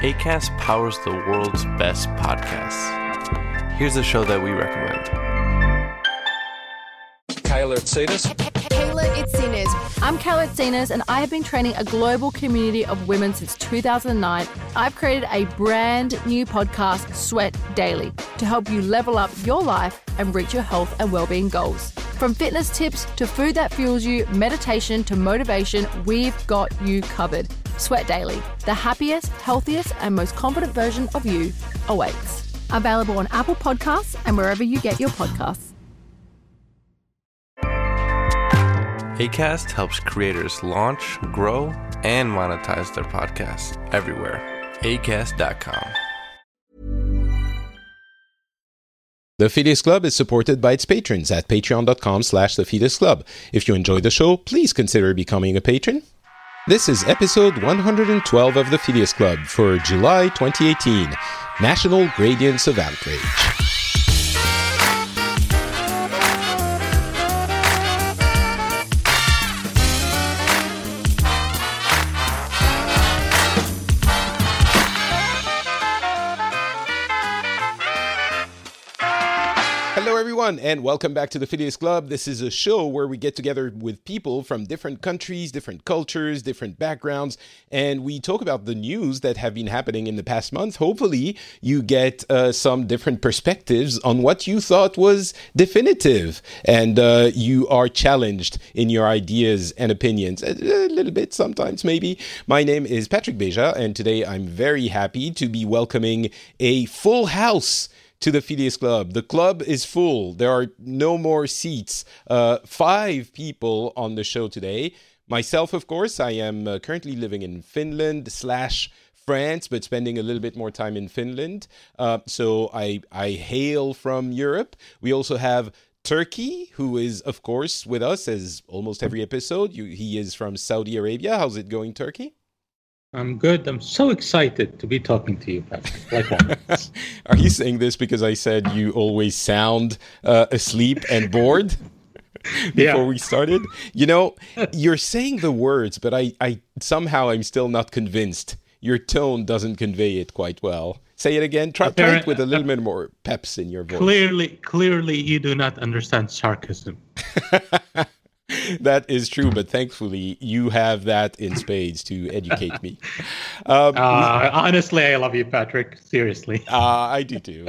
Acast powers the world's best podcasts. Here's a show that we recommend. Kayla Itsinas. Kayla Itsinas. I'm Kayla Itsinas, and I have been training a global community of women since 2009. I've created a brand new podcast, Sweat Daily, to help you level up your life and reach your health and well-being goals. From fitness tips to food that fuels you, meditation to motivation, we've got you covered. Sweat Daily, the happiest, healthiest, and most confident version of you awaits. Available on Apple Podcasts and wherever you get your podcasts. Acast helps creators launch, grow, and monetize their podcasts everywhere. Acast.com. The Phileas Club is supported by its patrons at patreon.com/The Phileas Club. If you enjoy the show, please consider becoming a patron. This is episode 112 of The Phileas Club for July 2018, National Gradients of Outrage. Hello everyone, and welcome back to the Phileas Club. This is a show where we get together with people from different countries, different cultures, different backgrounds, and we talk about the news that have been happening in the past month. Hopefully, you get some different perspectives on what you thought was definitive, and you are challenged in your ideas and opinions, a little bit sometimes maybe. My name is Patrick Beja, and today I'm very happy to be welcoming a full house to the Phileas Club. The club is full. There are no more seats. 5 people on the show today. Myself, of course, I am currently living in Finland/France, but spending a little bit more time in Finland. So I hail from Europe. We also have Turkey, who is, of course, with us as almost every episode. He is from Saudi Arabia. How's it going, Turkey? I'm good. I'm so excited to be talking to you, Patrick. Likewise. Are you saying this because I said you always sound asleep and bored before we started? You know, you're saying the words, but I somehow I'm still not convinced. Your tone doesn't convey it quite well. Say it again. Try it with a little bit more peps in your voice. Clearly, you do not understand sarcasm. That is true, but thankfully you have that in spades to educate me. Honestly, I love you, Patrick. Seriously. I do too.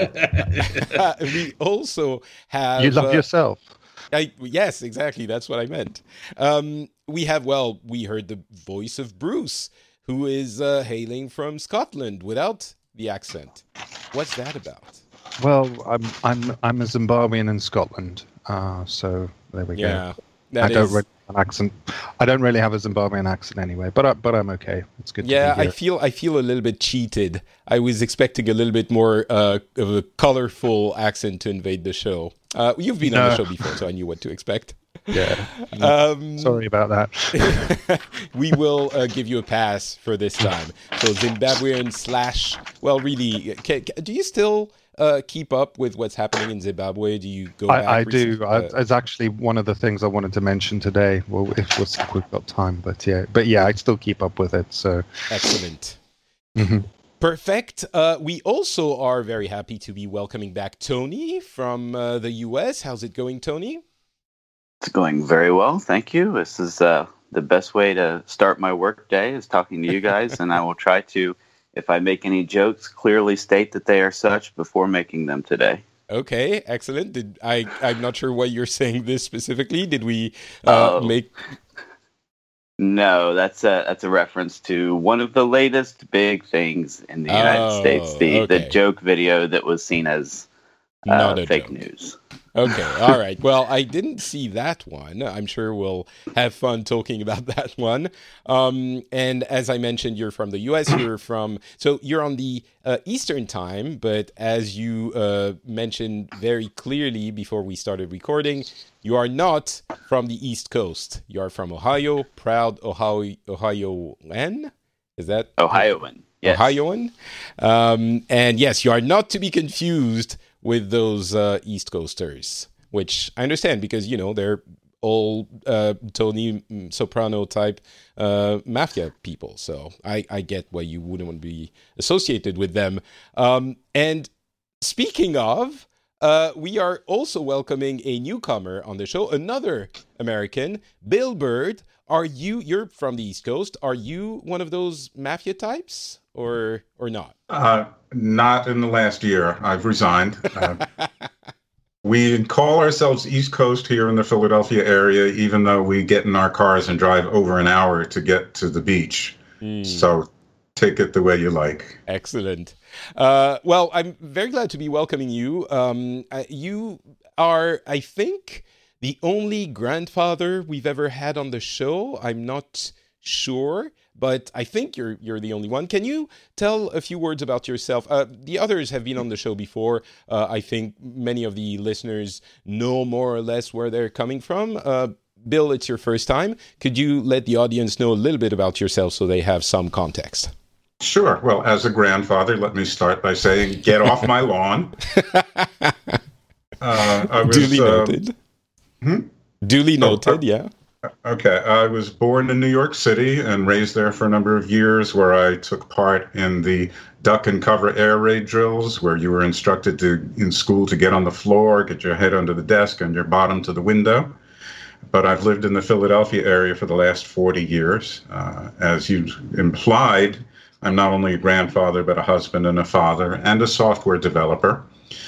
We also have... You love yourself. Yes, exactly. That's what I meant. We heard the voice of Bruce, who is hailing from Scotland without the accent. What's that about? Well, I'm a Zimbabwean in Scotland, so there we go. I don't really have an accent. I don't really have a Zimbabwean accent anyway, but I'm okay. It's good. Yeah, to be here. I feel a little bit cheated. I was expecting a little bit more of a colorful accent to invade the show. You've been on the show before, so I knew what to expect. Yeah. Sorry about that. We will give you a pass for this time. So Zimbabwean / well, really, do you still keep up with what's happening in Zimbabwe? Do you go back? I do. It's actually one of the things I wanted to mention today. Well, we'll see if we've got time, but yeah, I still keep up with it. So excellent. Mm-hmm. Perfect. We also are very happy to be welcoming back Tony from the US. How's it going, Tony? It's going very well, thank you. This is the best way to start my work day is talking to you guys, and I will try to, if I make any jokes, clearly state that they are such before making them today. Okay, excellent. I'm not sure why you're saying this specifically. Did we make... No, that's a reference to one of the latest big things in the United States, the joke video that was seen as fake news. Okay, all right. Well, I didn't see that one. I'm sure we'll have fun talking about that one. And as I mentioned, you're from the U.S. So you're on the Eastern time, but as you mentioned very clearly before we started recording, you are not from the East Coast. You are from Ohio, proud Ohioan. Is that Ohioan? Yes. Ohioan. And yes, you are not to be confused with those East Coasters, which I understand because, they're all Tony Soprano type mafia people. So I get why you wouldn't want to be associated with them. And speaking of, we are also welcoming a newcomer on the show, another American, Bill Bird. You're from the East Coast. Are you one of those mafia types or not? Not in the last year. I've resigned. We call ourselves East Coast here in the Philadelphia area, even though we get in our cars and drive over an hour to get to the beach. So take it the way you like. Excellent. Well, I'm very glad to be welcoming you. You are, I think, the only grandfather we've ever had on the show. I'm not sure, but I think you're the only one. Can you tell a few words about yourself? The others have been on the show before. I think many of the listeners know more or less where they're coming from. Bill, it's your first time. Could you let the audience know a little bit about yourself so they have some context? Sure. Well, as a grandfather, let me start by saying, get off my lawn. I was, Duly noted. Duly noted, yeah. Okay. I was born in New York City and raised there for a number of years, where I took part in the duck and cover air raid drills, where you were instructed in school to get on the floor, get your head under the desk and your bottom to the window. But I've lived in the Philadelphia area for the last 40 years. As you implied, I'm not only a grandfather, but a husband and a father and a software developer.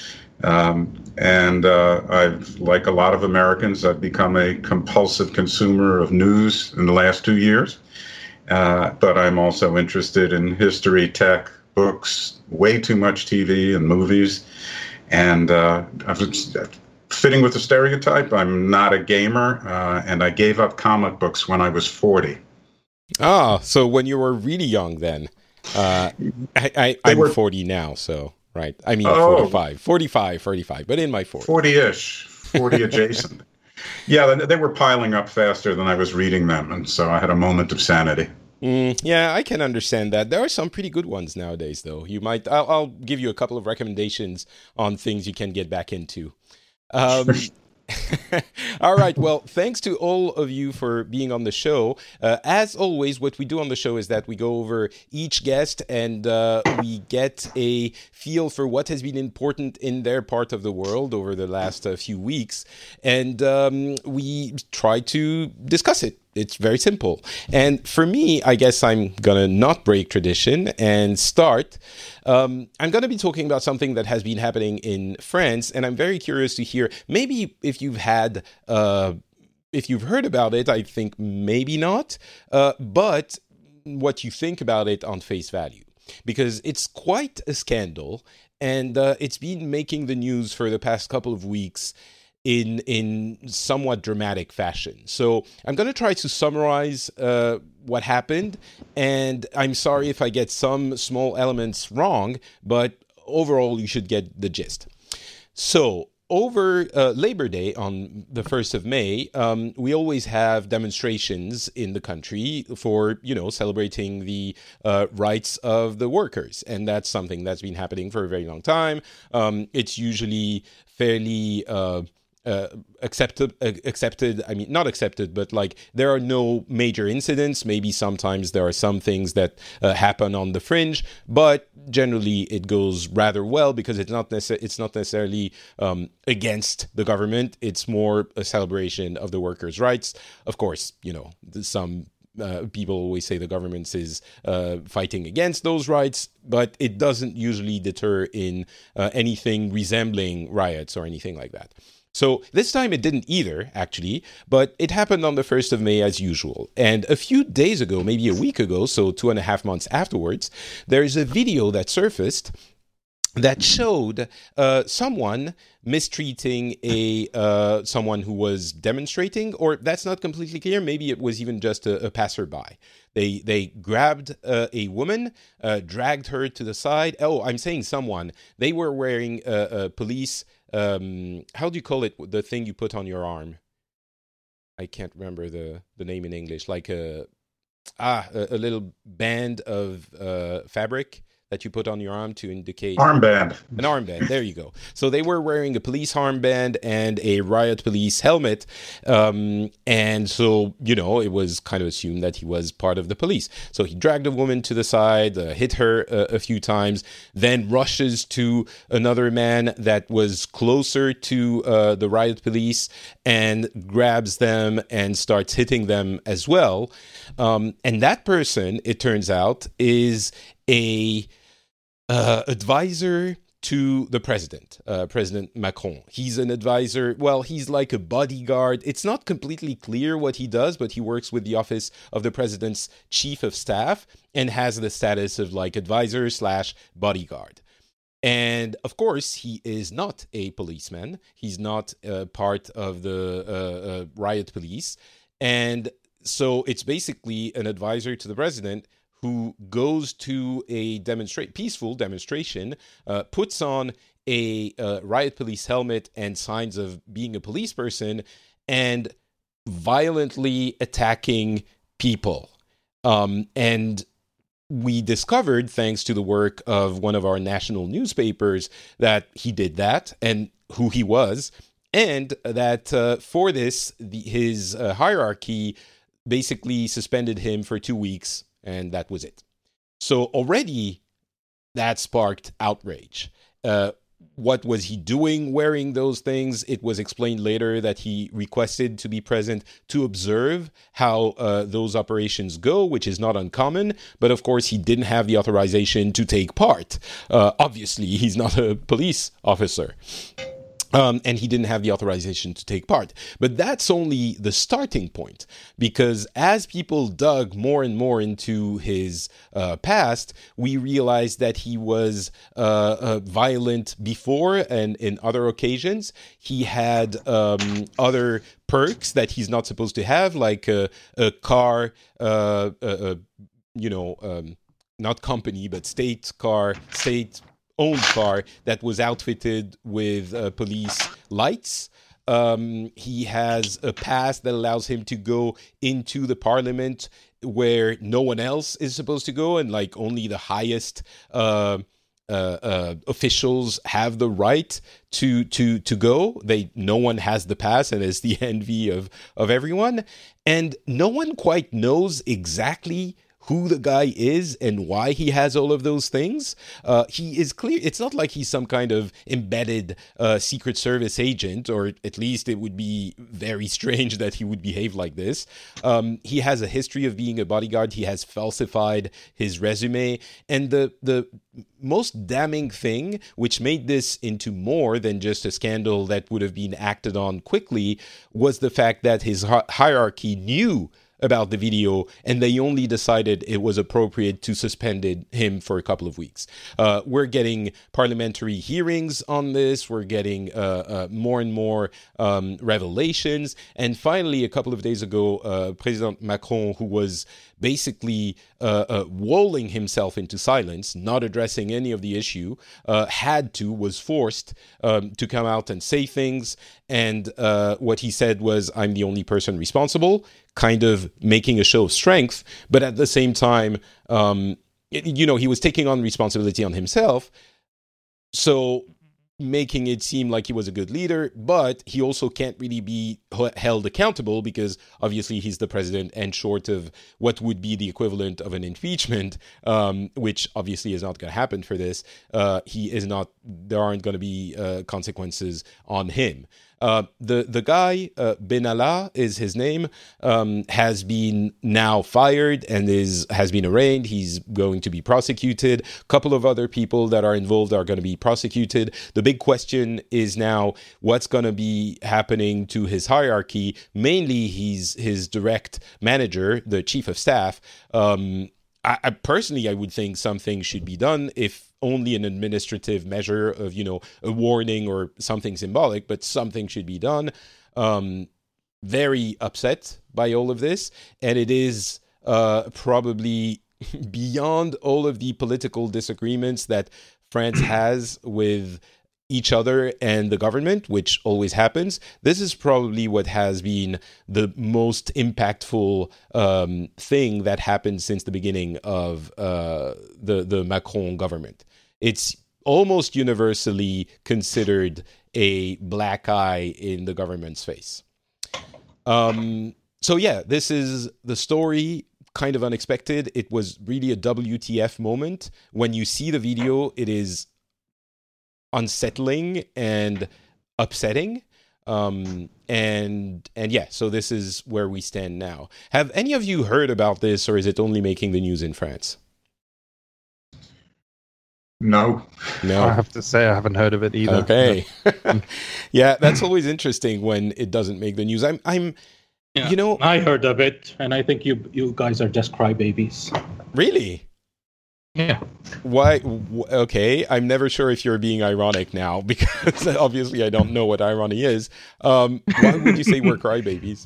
I've, like a lot of Americans, I've become a compulsive consumer of news in the last 2 years. But I'm also interested in history, tech, books, way too much TV and movies. And fitting with the stereotype, I'm not a gamer, and I gave up comic books when I was 40. Ah, so when you were really young then. I'm 40 now, so... Right. I mean, 45, but in my 40s. 40-ish, 40 adjacent. Yeah, they were piling up faster than I was reading them, and so I had a moment of sanity. Yeah, I can understand that. There are some pretty good ones nowadays, though. I'll give you a couple of recommendations on things you can get back into. All right. Well, thanks to all of you for being on the show. As always, what we do on the show is that we go over each guest and we get a feel for what has been important in their part of the world over the last few weeks. And we try to discuss it. It's very simple. And for me, I guess I'm going to not break tradition and start. I'm going to be talking about something that has been happening in France, and I'm very curious to hear, maybe if you've heard about it, I think maybe not, but what you think about it on face value. Because it's quite a scandal, and it's been making the news for the past couple of weeks in somewhat dramatic fashion. So I'm going to try to summarize what happened, and I'm sorry if I get some small elements wrong, but overall you should get the gist. So over Labor Day on the 1st of May, we always have demonstrations in the country for, celebrating the rights of the workers. And that's something that's been happening for a very long time. It's usually fairly accepted. I mean, not accepted, but like there are no major incidents. Maybe sometimes there are some things that happen on the fringe, but generally it goes rather well because it's not necessarily against the government. It's more a celebration of the workers' rights. Of course, some people always say the government is fighting against those rights, but it doesn't usually deter in anything resembling riots or anything like that. So this time it didn't either, actually, but it happened on the 1st of May as usual. And a few days ago, maybe a week ago, so 2.5 months afterwards, there's a video that surfaced that showed someone mistreating someone who was demonstrating, or that's not completely clear. Maybe it was even just a passerby. They grabbed a woman, dragged her to the side. Oh, I'm saying someone. They were wearing a police. How do you call it? The thing you put on your arm. I can't remember the name in English. Like a little band of fabric that you put on your arm to indicate? Armband. An armband. There you go. So they were wearing a police armband and a riot police helmet. And so, it was kind of assumed that he was part of the police. So he dragged a woman to the side, hit her a few times, then rushes to another man that was closer to the riot police and grabs them and starts hitting them as well. And that person, it turns out, is a advisor to the president, President Macron. He's an advisor. Well, he's like a bodyguard. It's not completely clear what he does, but he works with the office of the president's chief of staff and has the status of like advisor / bodyguard. And of course, he is not a policeman. He's not part of the riot police. And so it's basically an advisor to the president who goes to a peaceful demonstration, puts on a riot police helmet and signs of being a police person, and violently attacking people. And we discovered, thanks to the work of one of our national newspapers, that he did that and who he was, and that for this, his hierarchy basically suspended him for 2 weeks. And that was it. So already that sparked outrage. What was he doing wearing those things? It was explained later that he requested to be present to observe how those operations go, which is not uncommon. But of course, he didn't have the authorization to take part. Obviously, he's not a police officer. And he didn't have the authorization to take part. But that's only the starting point, because as people dug more and more into his past, we realized that he was violent before and in other occasions. He had other perks that he's not supposed to have, like a car, not company, but state-owned car that was outfitted with police lights. He has a pass that allows him to go into the parliament where no one else is supposed to go, and like only the highest officials have the right to go. No one has the pass, and it's the envy of everyone. And no one quite knows exactly who the guy is and why he has all of those things. He is clear. It's not like he's some kind of embedded Secret Service agent, or at least it would be very strange that he would behave like this. He has a history of being a bodyguard. He has falsified his resume. And the most damning thing, which made this into more than just a scandal that would have been acted on quickly, was the fact that his hierarchy knew about the video, and they only decided it was appropriate to suspend him for a couple of weeks. We're getting parliamentary hearings on this. We're getting more and more revelations. And finally, a couple of days ago, President Macron, who was basically walling himself into silence, not addressing any of the issue, was forced to come out and say things. And what he said was, I'm the only person responsible, kind of making a show of strength. But at the same time, he was taking on responsibility on himself. So making it seem like he was a good leader, but he also can't really be held accountable because obviously he's the president, and short of what would be the equivalent of an impeachment, which obviously is not going to happen for this, there aren't going to be consequences on him. The guy, Benalla is his name, has been now fired and has been arraigned. He's going to be prosecuted. A couple of other people that are involved are going to be prosecuted. The big question is now what's going to be happening to his hierarchy, mainly his direct manager, the chief of staff. I personally would think something should be done, if only an administrative measure of, a warning or something symbolic, but something should be done. Very upset by all of this. And it is probably beyond all of the political disagreements that France has with each other and the government, which always happens, this is probably what has been the most impactful thing that happened since the beginning of the Macron government. It's almost universally considered a black eye in the government's face. So yeah, this is the story, kind of unexpected. It was really a WTF moment. When you see the video, it is unsettling and upsetting. And yeah, so this is where we stand now. Have any of you heard about this, or is it only making the news in France? No. I have to say I haven't heard of it either. Okay. Yeah, that's always interesting when it doesn't make the news. Yeah, you know, I heard of it, and I think you guys are just crybabies. Really? Yeah. Why? Okay, I'm never sure if you're being ironic now, because obviously I don't know what irony is. Why would you say we're crybabies?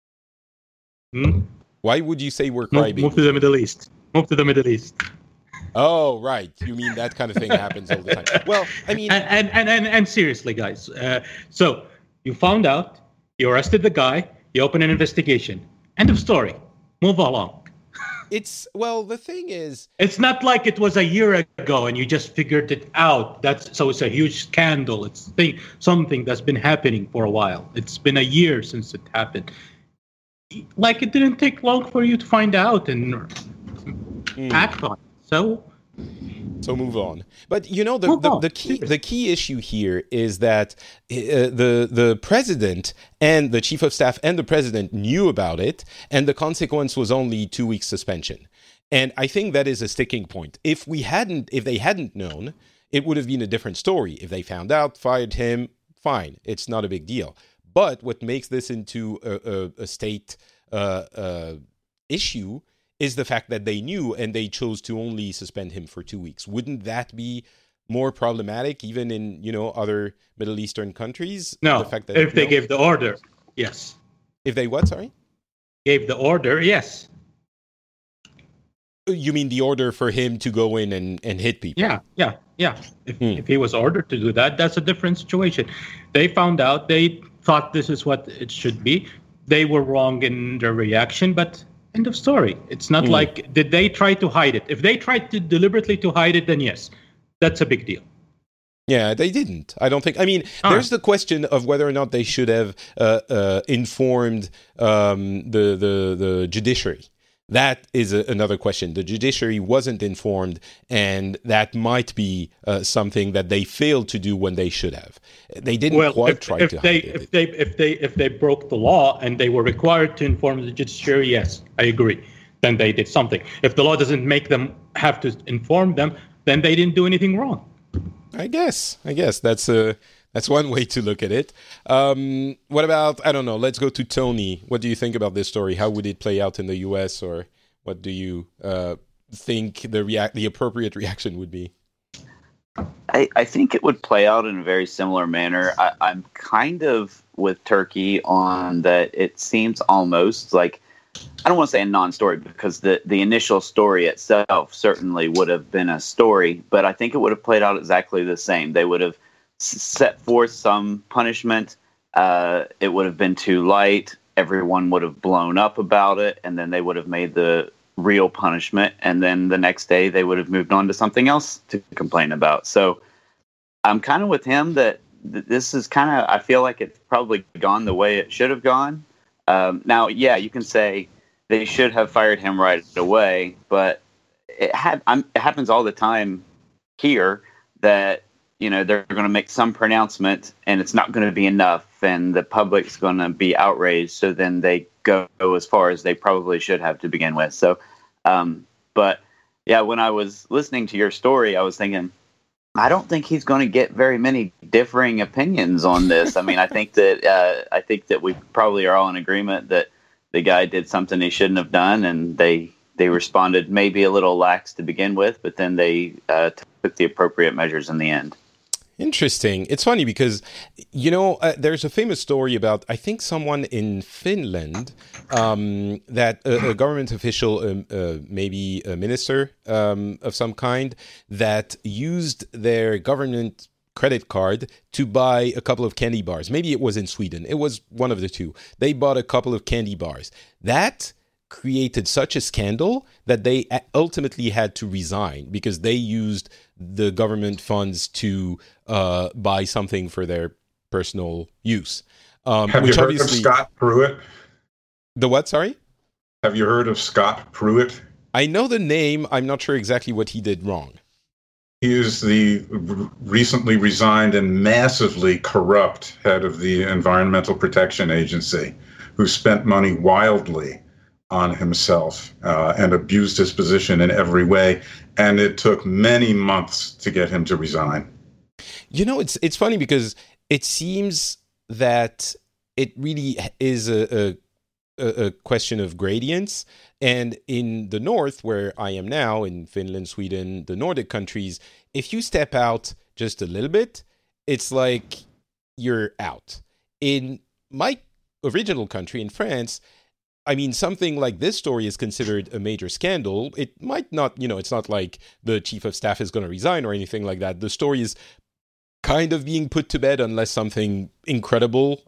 Why would you say we're crybabies? Move to the Middle East. Move to the Middle East. Oh, right. You mean that kind of thing happens all the time. Well, I mean... And seriously, guys. So, you found out, you arrested the guy, you opened an investigation. End of story. Move along. Well, the thing is... It's not like it was a year ago and you just figured it out. So it's a huge scandal. It's something that's been happening for a while. It's been a year since it happened. Like, it didn't take long for you to find out and act on it. So move on. But you know, the key issue here is that the president and the chief of staff and the president knew about it, and the consequence was only 2 weeks suspension. And I think that is a sticking point. If they hadn't known, it would have been a different story. If they found out, fired him, fine, it's not a big deal. But what makes this into a state issue is the fact that they knew and they chose to only suspend him for 2 weeks. Wouldn't that be more problematic even in, other Middle Eastern countries? No, if they gave the order, yes. If they what, sorry? Gave the order, yes. You mean the order for him to go in and hit people? Yeah. If he was ordered to do that, that's a different situation. They found out, they thought this is what it should be. They were wrong in their reaction, but... End of story. It's not like, did they try to hide it? If they tried to deliberately to hide it, then yes, that's a big deal. Yeah, they didn't. I don't think. I mean, there's the question of whether or not they should have informed the judiciary. That is another question. The judiciary wasn't informed, and that might be something that they failed to do when they should have. They didn't try to hide it. If they broke the law and they were required to inform the judiciary, yes, I agree. Then they did something. If the law doesn't make them have to inform them, then they didn't do anything wrong. I guess that's one way to look at it. What about, I don't know, let's go to Tony. What do you think about this story? How would it play out in the US, or what do you think the appropriate reaction would be? I think it would play out in a very similar manner. I'm kind of with Turkey on that. It seems almost like, I don't want to say a non-story, because the initial story itself certainly would have been a story, but I think it would have played out exactly the same. They would have set forth some punishment. It would have been too light. Everyone would have blown up about it, and then they would have made the real punishment, and then the next day they would have moved on to something else to complain about. So I'm kind of with him that this is kind of, I feel like it's probably gone the way it should have gone. Now, yeah, you can say they should have fired him right away, but it happens all the time here that, they're going to make some pronouncement and it's not going to be enough, and the public's going to be outraged. So then they go as far as they probably should have to begin with. So, but yeah, when I was listening to your story, I was thinking, I don't think he's going to get very many differing opinions on this. I mean, I think that we probably are all in agreement that the guy did something he shouldn't have done, and they responded maybe a little lax to begin with, but then they took the appropriate measures in the end. Interesting. It's funny because, there's a famous story about, I think, someone in Finland that a government official, maybe a minister of some kind, that used their government credit card to buy a couple of candy bars. Maybe it was in Sweden. It was one of the two. They bought a couple of candy bars. That created such a scandal that they ultimately had to resign because they used the government funds to buy something for their personal use. Have you heard of Scott Pruitt? The what, sorry? Have you heard of Scott Pruitt? I know the name. I'm not sure exactly what he did wrong. He is the recently resigned and massively corrupt head of the Environmental Protection Agency, who spent money wildly on himself and abused his position in every way. And it took many months to get him to resign. You know, it's funny because it seems that it really is a question of gradients. And in the north, where I am now, in Finland, Sweden, the Nordic countries, if you step out just a little bit, it's like you're out. In my original country, in France, I mean, something like this story is considered a major scandal. It might not, it's not like the chief of staff is going to resign or anything like that. The story is kind of being put to bed unless something incredible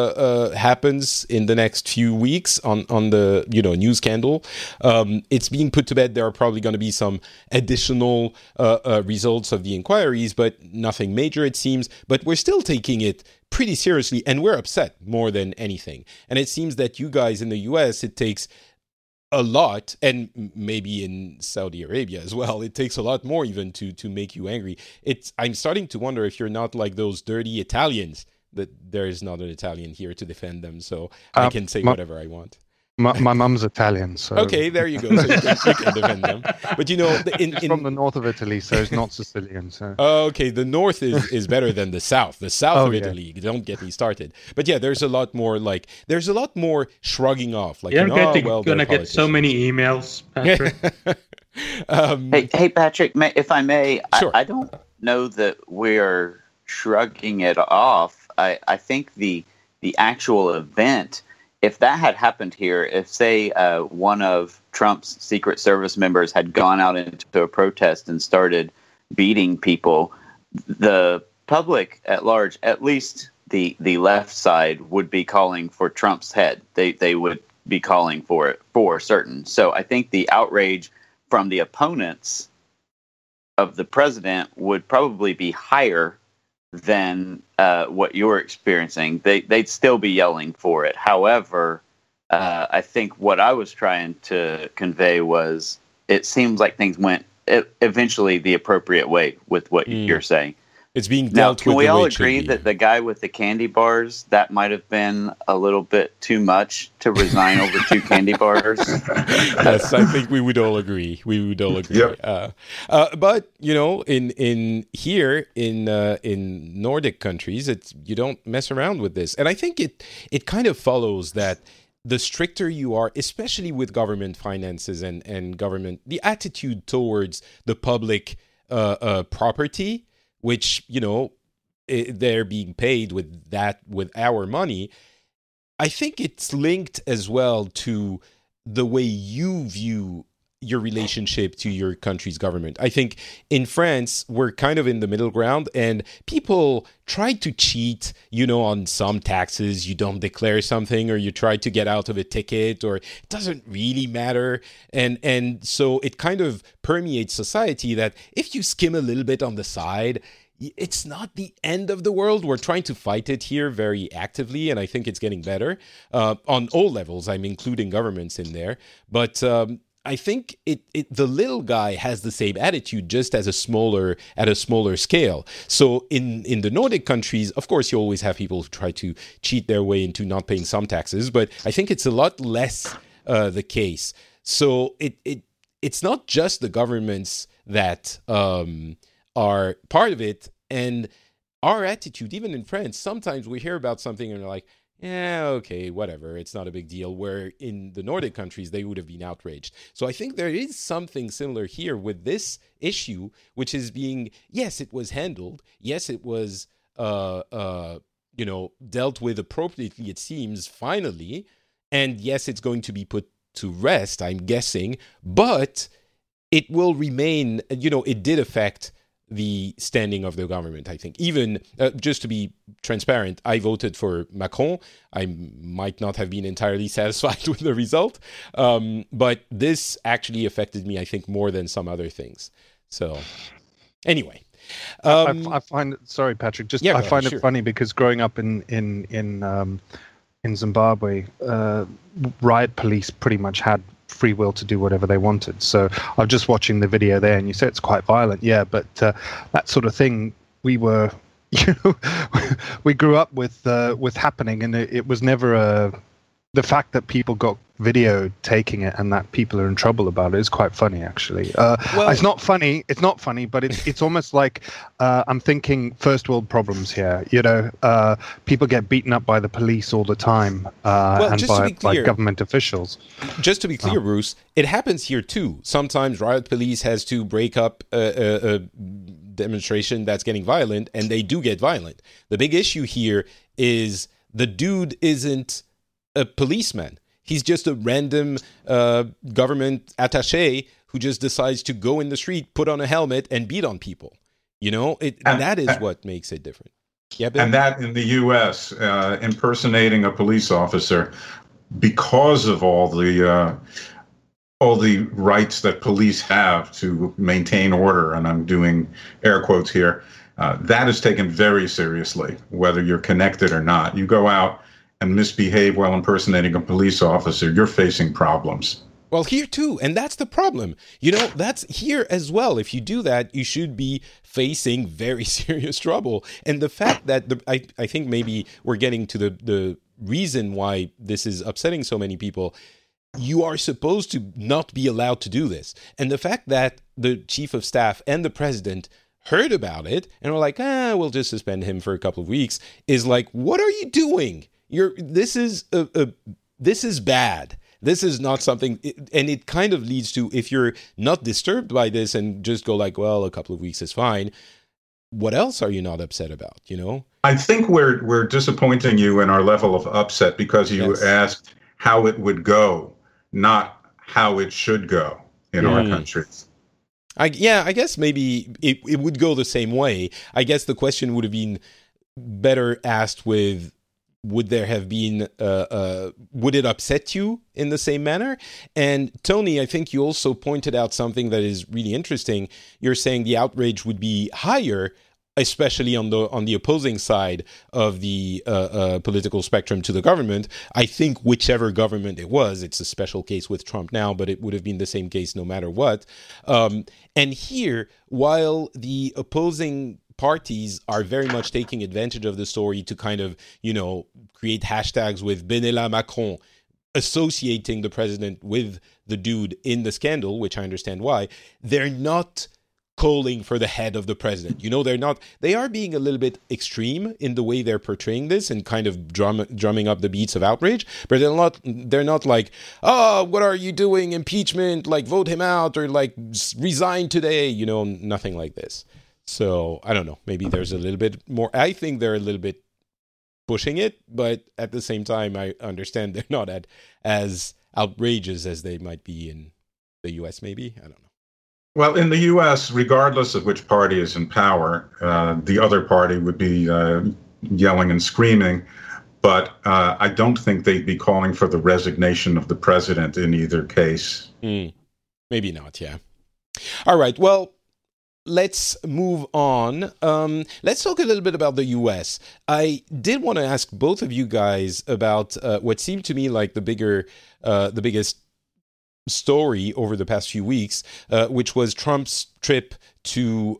happens in the next few weeks on the news scandal. It's being put to bed. There are probably going to be some additional results of the inquiries, but nothing major, it seems. But we're still taking it pretty seriously, and we're upset more than anything. And it seems that you guys in the US, it takes a lot, and maybe in Saudi Arabia as well, it takes a lot more even to make you angry. I'm starting to wonder if you're not like those dirty Italians, that there is not an Italian here to defend them, so I can say whatever I want. My mum's Italian, so... Okay, there you go. So you can defend them. But She's from the north of Italy, so it's not Sicilian. So. Okay, the north is better than the south. The south of Italy, don't get me started. But yeah, there's a lot more shrugging off. Like, you're going to get so many emails, Patrick. Hey, Patrick, if I may, sure. I don't know that we're shrugging it off. I think the actual event... If that had happened here, if, say, one of Trump's Secret Service members had gone out into a protest and started beating people, the public at large, at least the left side, would be calling for Trump's head. They would be calling for it for certain. So I think the outrage from the opponents of the president would probably be higher than what you're experiencing. They'd still be yelling for it. However, I think what I was trying to convey was it seems like things went eventually the appropriate way with what you're saying. It's being dealt with. Can we all agree that the guy with the candy bars, that might have been a little bit too much to resign over 2 candy bars? Yes, I think we would all agree. Yep. But in Nordic countries, you don't mess around with this, and I think it kind of follows that the stricter you are, especially with government finances and government, the attitude towards the public property, which, they're being paid with our money, I think it's linked as well to the way you view your relationship to your country's government. I think in France, we're kind of in the middle ground, and people try to cheat, on some taxes. You don't declare something, or you try to get out of a ticket, or it doesn't really matter. And so it kind of permeates society that if you skim a little bit on the side, it's not the end of the world. We're trying to fight it here very actively, and I think it's getting better on all levels. I'm including governments in there. But I think the little guy has the same attitude, just at a smaller scale. So in the Nordic countries, of course, you always have people who try to cheat their way into not paying some taxes, but I think it's a lot less the case. So it's not just the governments that are part of it, and our attitude, even in France, sometimes we hear about something and we're like, yeah, okay, whatever, it's not a big deal, where in the Nordic countries, they would have been outraged. So I think there is something similar here with this issue, which is yes, it was handled. Yes, it was, dealt with appropriately, it seems, finally. And yes, it's going to be put to rest, I'm guessing, but it will remain, it did affect the standing of the government, I think. Even, just to be transparent, I voted for Macron. I might not have been entirely satisfied with the result, but this actually affected me, I think, more than some other things. So, anyway. I find it, sorry, Patrick, I find it funny because growing up in Zimbabwe, riot police pretty much had free will to do whatever they wanted. So I was just watching the video there, and you say it's quite violent, yeah, but that sort of thing we were, we grew up with happening, and it was never the fact that people got video taking it and that people are in trouble about it is quite funny, actually. It's not funny, but it's almost like I'm thinking first world problems here. People get beaten up by the police all the time and by government officials. Just to be clear, Bruce, it happens here too. Sometimes riot police has to break up a demonstration that's getting violent, and they do get violent. The big issue here is the dude isn't a policeman. He's just a random government attaché who just decides to go in the street, put on a helmet, and beat on people. And that is what makes it different. Yeah, and that in the U.S., impersonating a police officer, because of all the rights that police have to maintain order, and I'm doing air quotes here, that is taken very seriously, whether you're connected or not. You go out and misbehave while impersonating a police officer, you're facing problems. Well, here too, and that's the problem. That's here as well. If you do that, you should be facing very serious trouble. And the fact that I think maybe we're getting to the reason why this is upsetting so many people. You are supposed to not be allowed to do this. And the fact that the chief of staff and the president heard about it and were like, we'll just suspend him for a couple of weeks, is like, what are you doing? This is bad. This is not something, and it kind of leads to, if you're not disturbed by this and just go like, well, a couple of weeks is fine, what else are you not upset about, I think we're disappointing you in our level of upset because you asked how it would go, not how it should go in our country. I guess maybe it would go the same way. I guess the question would have been better asked with, would there have been, would it upset you in the same manner? And Tony, I think you also pointed out something that is really interesting. You're saying the outrage would be higher, especially on the opposing side of the political spectrum to the government. I think whichever government it was, it's a special case with Trump now, but it would have been the same case no matter what. And here, while the opposing parties are very much taking advantage of the story to kind of, create hashtags with Benalla Macron, associating the president with the dude in the scandal, which I understand why, they're not calling for the head of the president. They are being a little bit extreme in the way they're portraying this and kind of drumming up the beats of outrage, but they're not like, oh, what are you doing? Impeachment, like vote him out or like resign today, nothing like this. So I don't know, maybe there's a little bit more. I think they're a little bit pushing it, but at the same time, I understand they're not as outrageous as they might be in the US, maybe. I don't know. Well, in the U.S., regardless of which party is in power, the other party would be yelling and screaming. But I don't think they'd be calling for the resignation of the president in either case. Maybe not, yeah. All right, well, let's move on. Let's talk a little bit about the U.S. I did want to ask both of you guys about what seemed to me like the biggest story over the past few weeks, which was Trump's trip to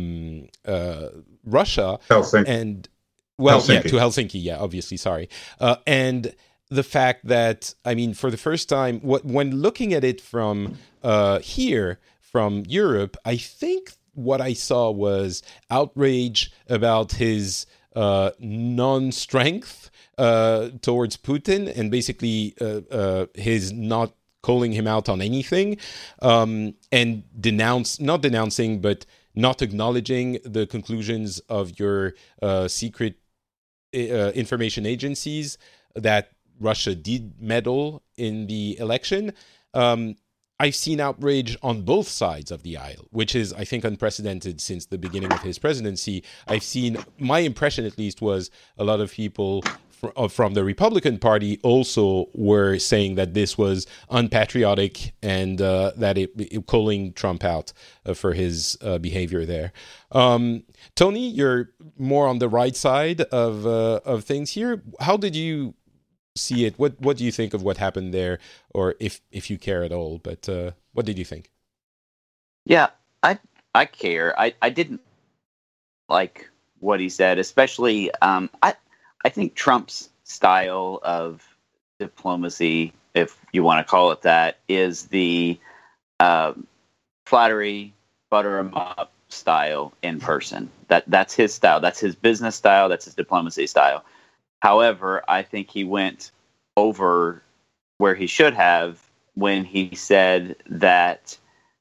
Russia. Helsinki. To Helsinki, obviously, sorry. And the fact that, for the first time, when looking at it from here, from Europe, I think what I saw was outrage about his non-strength towards Putin and basically his not calling him out on anything, and not denouncing, but not acknowledging the conclusions of your secret information agencies that Russia did meddle in the election. I've seen outrage on both sides of the aisle, which is, I think, unprecedented since the beginning of his presidency. I've seen, my impression at least, was a lot of people from the Republican Party also were saying that this was unpatriotic and that it calling Trump out for his behavior there. Tony, you're more on the right side of things here. How did you see it? What do you think of what happened there, or if you care at all? But what did you think? Yeah, I care. I didn't like what he said, especially I think Trump's style of diplomacy, if you want to call it that, is the flattery, butter him up style in person. That's his style. That's his business style. That's his diplomacy style. However, I think he went over where he should have when he said that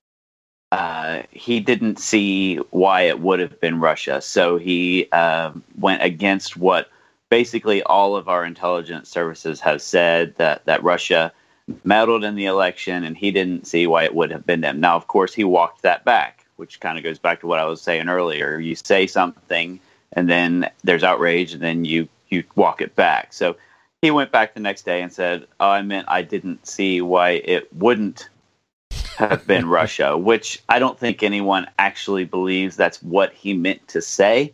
he didn't see why it would have been Russia. So he went against what basically all of our intelligence services have said, that Russia meddled in the election, and he didn't see why it would have been them. Now, of course, he walked that back, which kind of goes back to what I was saying earlier. You say something, and then there's outrage, and then you walk it back. So he went back the next day and said, I didn't see why it wouldn't have been Russia, which I don't think anyone actually believes that's what he meant to say.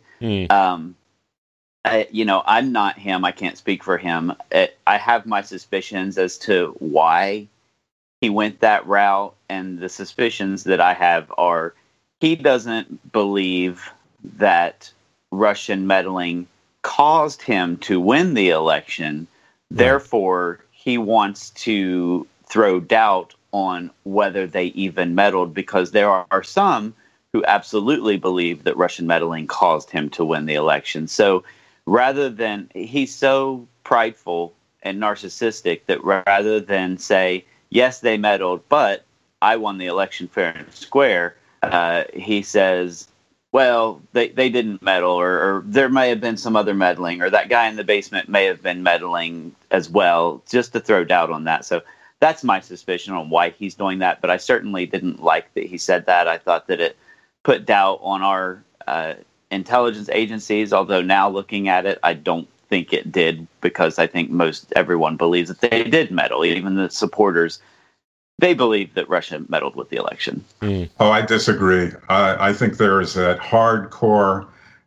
I'm not him. I can't speak for him. I have my suspicions as to why he went that route, and the suspicions that I have are he doesn't believe that Russian meddling caused him to win the election. Right. Therefore, he wants to throw doubt on whether they even meddled, because there are some who absolutely believe that Russian meddling caused him to win the election. So rather than, he's so prideful and narcissistic that rather than say, yes, they meddled, but I won the election fair and square, he says, well, they didn't meddle, or there may have been some other meddling, or that guy in the basement may have been meddling as well, just to throw doubt on that. So that's my suspicion on why he's doing that. But I certainly didn't like that he said that. I thought that it put doubt on our intelligence agencies, although now looking at it, I don't think it did, because I think most everyone believes that they did meddle. Even the supporters, they believe that Russia meddled with the election. Oh, I disagree. I think there is that hardcore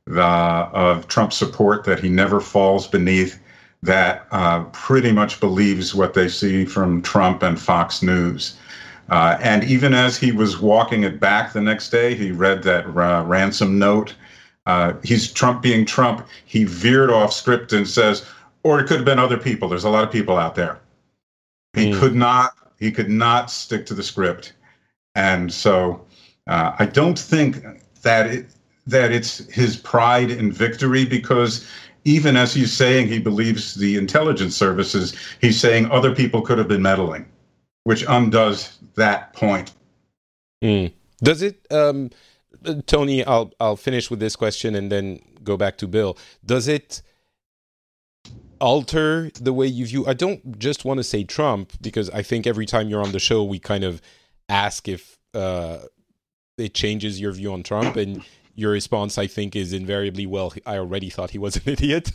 of Trump support that he never falls beneath, that pretty much believes what they see from Trump and Fox News. And even as he was walking it back the next day, he read that ransom note. He's Trump being Trump. He veered off script and says, or it could have been other people. There's a lot of people out there. He could not stick to the script. And so I don't think that it's his pride in victory, because even as he's saying he believes the intelligence services, he's saying other people could have been meddling, which undoes that point. Does it, Tony, I'll finish with this question and then go back to Bill. Does it alter the way you view? I don't just want to say Trump, because I think every time you're on the show, we kind of ask if it changes your view on Trump, and your response, I think, is invariably, well, I already thought he was an idiot.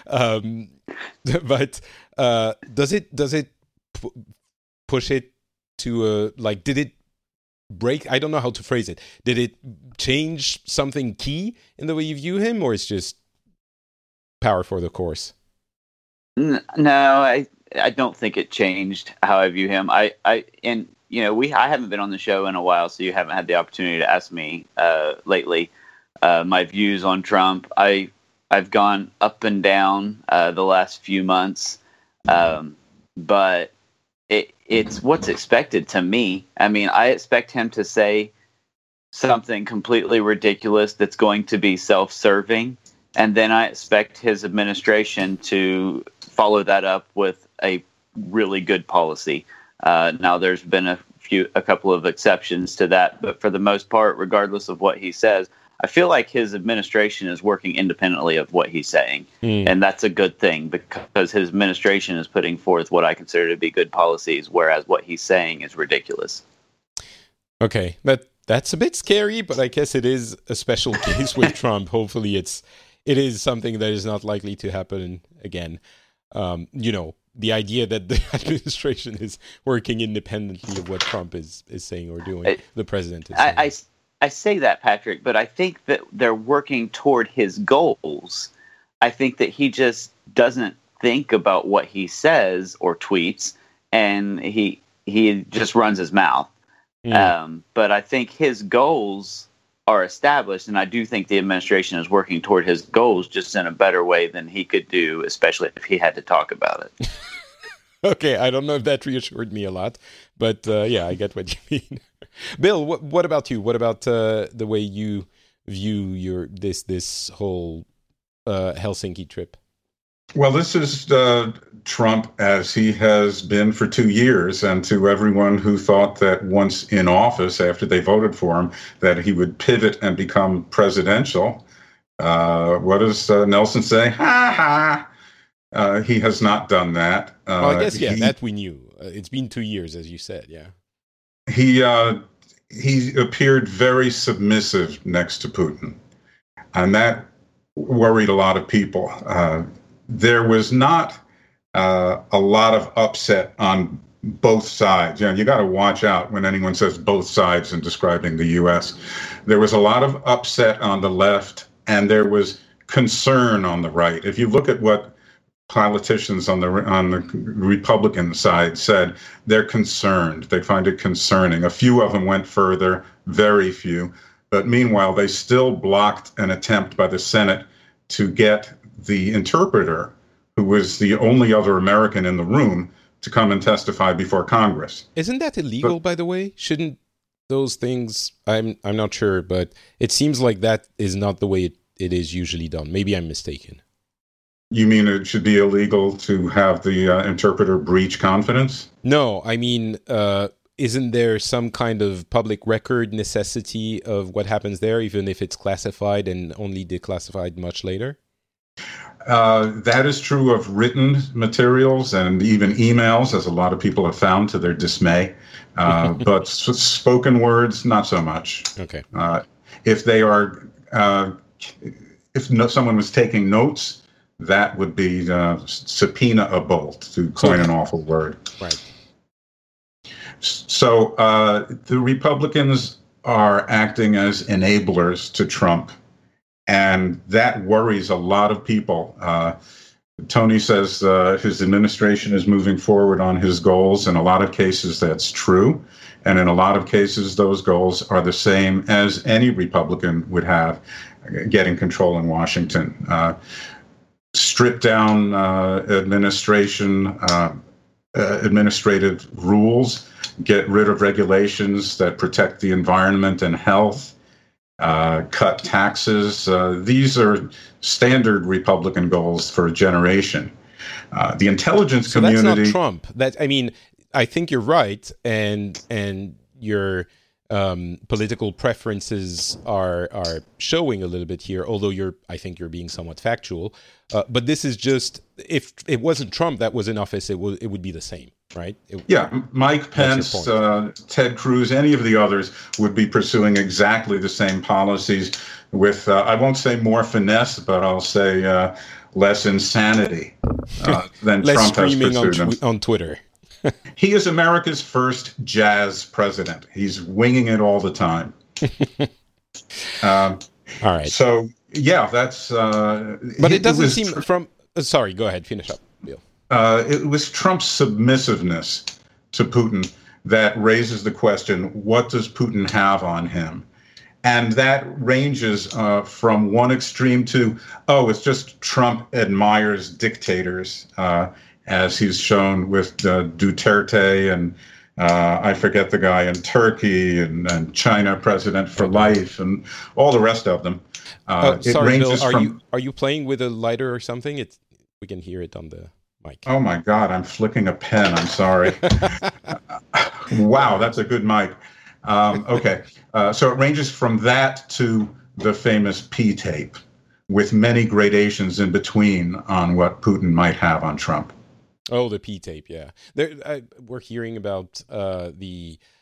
But does it push it to did it break? I don't know how to phrase it. Did it change something key in the way you view him, or it's just power for the course? No, I don't think it changed how I view him. I haven't been on the show in a while, so you haven't had the opportunity to ask me lately my views on Trump. I've gone up and down the last few months, but it's what's expected to me. I mean, I expect him to say something completely ridiculous that's going to be self-serving, and then I expect his administration to follow that up with a really good policy. Now, there's been a couple of exceptions to that, but for the most part, regardless of what he says, I feel like his administration is working independently of what he's saying. And that's a good thing, because his administration is putting forth what I consider to be good policies, whereas what he's saying is ridiculous. Okay, that's a bit scary, but I guess it is a special case with Trump. Hopefully it is something that is not likely to happen again. The idea that the administration is working independently of what Trump is saying or doing, the president is saying. I say that, Patrick, but I think that they're working toward his goals. I think that he just doesn't think about what he says or tweets, and he just runs his mouth. But I think his goals are established, and I do think the administration is working toward his goals just in a better way than he could do, especially if he had to talk about it. Okay, I don't know if that reassured me a lot, but yeah, I get what you mean. Bill, what about you? What about the way you view this whole Helsinki trip? Well, this is Trump as he has been for 2 years, and to everyone who thought that once in office, after they voted for him, that he would pivot and become presidential. What does Nelson say? Ha ha! He has not done that. Well, I guess, that we knew. It's been 2 years, as you said, yeah. He appeared very submissive next to Putin, and that worried a lot of people. There was not a lot of upset on both sides. You got to watch out when anyone says both sides in describing the U.S. There was a lot of upset on the left, and there was concern on the right. If you look at what politicians on the Republican side said, they're concerned. They find it concerning. A few of them went further, very few. But meanwhile, they still blocked an attempt by the Senate to get the interpreter, who was the only other American in the room, to come and testify before Congress. Isn't that illegal, by the way? Shouldn't those things, I'm not sure, but it seems like that is not the way it is usually done. Maybe I'm mistaken. You mean it should be illegal to have the interpreter breach confidence? No, I mean, isn't there some kind of public record necessity of what happens there, even if it's classified and only declassified much later? That is true of written materials and even emails, as a lot of people have found to their dismay. But spoken words, not so much. Okay. If they are, someone was taking notes, that would be subpoena-able, to coin an awful word. Right. So the Republicans are acting as enablers to Trump, and that worries a lot of people. Tony says his administration is moving forward on his goals. In a lot of cases, that's true. And in a lot of cases, those goals are the same as any Republican would have, getting control in Washington. Strip down administrative rules, get rid of regulations that protect the environment and health, cut taxes. These are standard Republican goals for a generation. The intelligence community... So that's not Trump. I think you're right, and your political preferences are showing a little bit here, although I think you're being somewhat factual. But this is just, if it wasn't Trump that was in office, it would be the same, right? Mike Pence, Ted Cruz, any of the others would be pursuing exactly the same policies with, I won't say more finesse, but I'll say less insanity than less Trump has streaming pursued on Twitter. He is America's first jazz president. He's winging it all the time. All right. So, yeah, that's... but it doesn't seem from... sorry, go ahead. Finish up, Bill. It was Trump's submissiveness to Putin that raises the question, what does Putin have on him? And that ranges from one extreme to, it's just Trump admires dictators, as he's shown with Duterte and I forget the guy in Turkey and China president for life and all the rest of them. Sorry, Bill, are you playing with a lighter or something? We can hear it on the mic. Oh my God, I'm flicking a pen. I'm sorry. Wow, that's a good mic. Okay, so it ranges from that to the famous P tape, with many gradations in between on what Putin might have on Trump. Oh, the P tape, yeah. We're hearing about the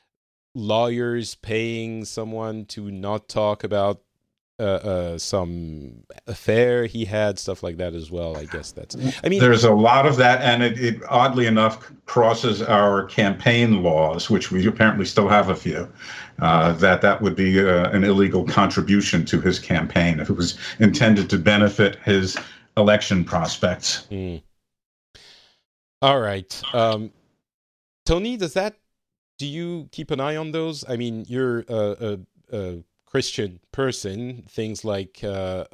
lawyers paying someone to not talk about some affair he had, stuff like that as well. I guess there's a lot of that, and it oddly enough crosses our campaign laws, which we apparently still have a few. That would be an illegal contribution to his campaign if it was intended to benefit his election prospects. All right, Tony, do you keep an eye on those? I mean, you're a Christian person. Things like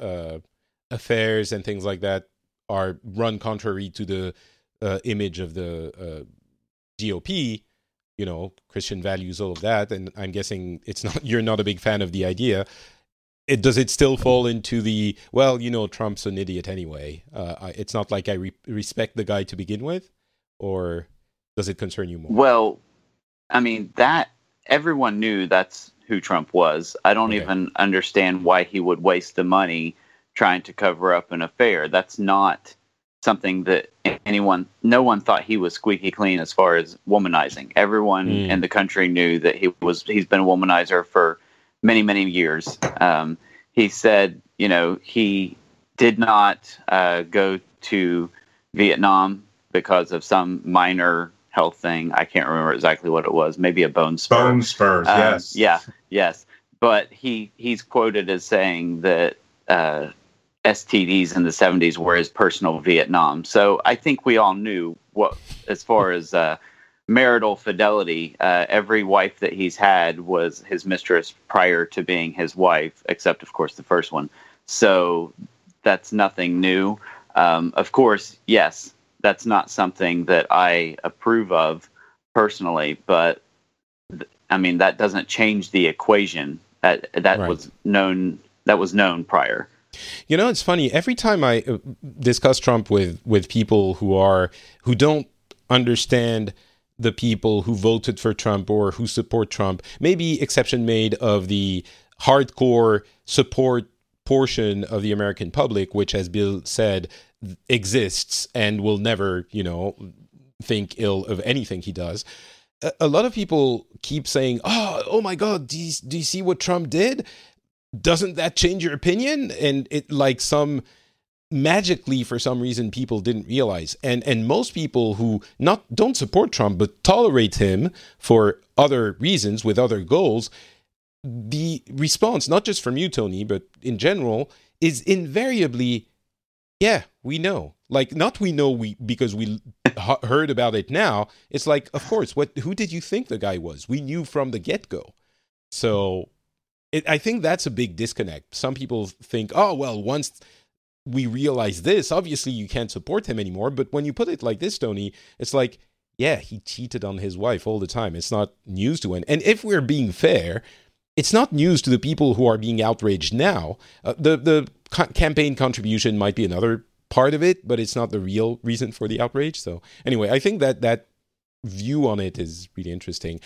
affairs and things like that are run contrary to the image of the GOP. You know, Christian values, all of that, and I'm guessing you're not a big fan of the idea. Does it still fall into the, well, you know, Trump's an idiot anyway? It's not like I respect the guy to begin with, or does it concern you more? Well, I mean, that everyone knew that's who Trump was. I don't even understand why he would waste the money trying to cover up an affair. That's not something that no one thought he was squeaky clean as far as womanizing. Everyone in the country knew that he's been a womanizer for many, many years. He said, you know, he did not go to Vietnam because of some minor health thing. I can't remember exactly what it was. Maybe a bone spur. Bone spurs, yes. Yeah, yes. But he's quoted as saying that STDs in the 70s were his personal Vietnam. So I think we all knew as far as marital fidelity, every wife that he's had was his mistress prior to being his wife, except, of course, the first one. So that's nothing new. Of course, yes, that's not something that I approve of personally, but I mean, that doesn't change the equation. That right. was known prior. You know, it's funny. Every time I discuss Trump with people who don't understand the people who voted for Trump or who support Trump, maybe exception made of the hardcore support portion of the American public, which, as Bill said, exists and will never, you know, think ill of anything he does. A lot of people keep saying, oh my God, do you see what Trump did? Doesn't that change your opinion? And it like some magically, for some reason, people didn't realize. And most people who don't support Trump but tolerate him for other reasons with other goals, the response, not just from you, Tony, but in general, is invariably, yeah, we know. Like, not we know because we heard about it now. It's like, of course, who did you think the guy was? We knew from the get-go. So I think that's a big disconnect. Some people think, oh, well, once we realize this, obviously you can't support him anymore. But when you put it like this, Tony, it's like, yeah, he cheated on his wife all the time. It's not news to him. And if we're being fair, it's not news to the people who are being outraged now. The campaign contribution might be another part of it, but it's not the real reason for the outrage. So anyway, I think that view on it is really interesting.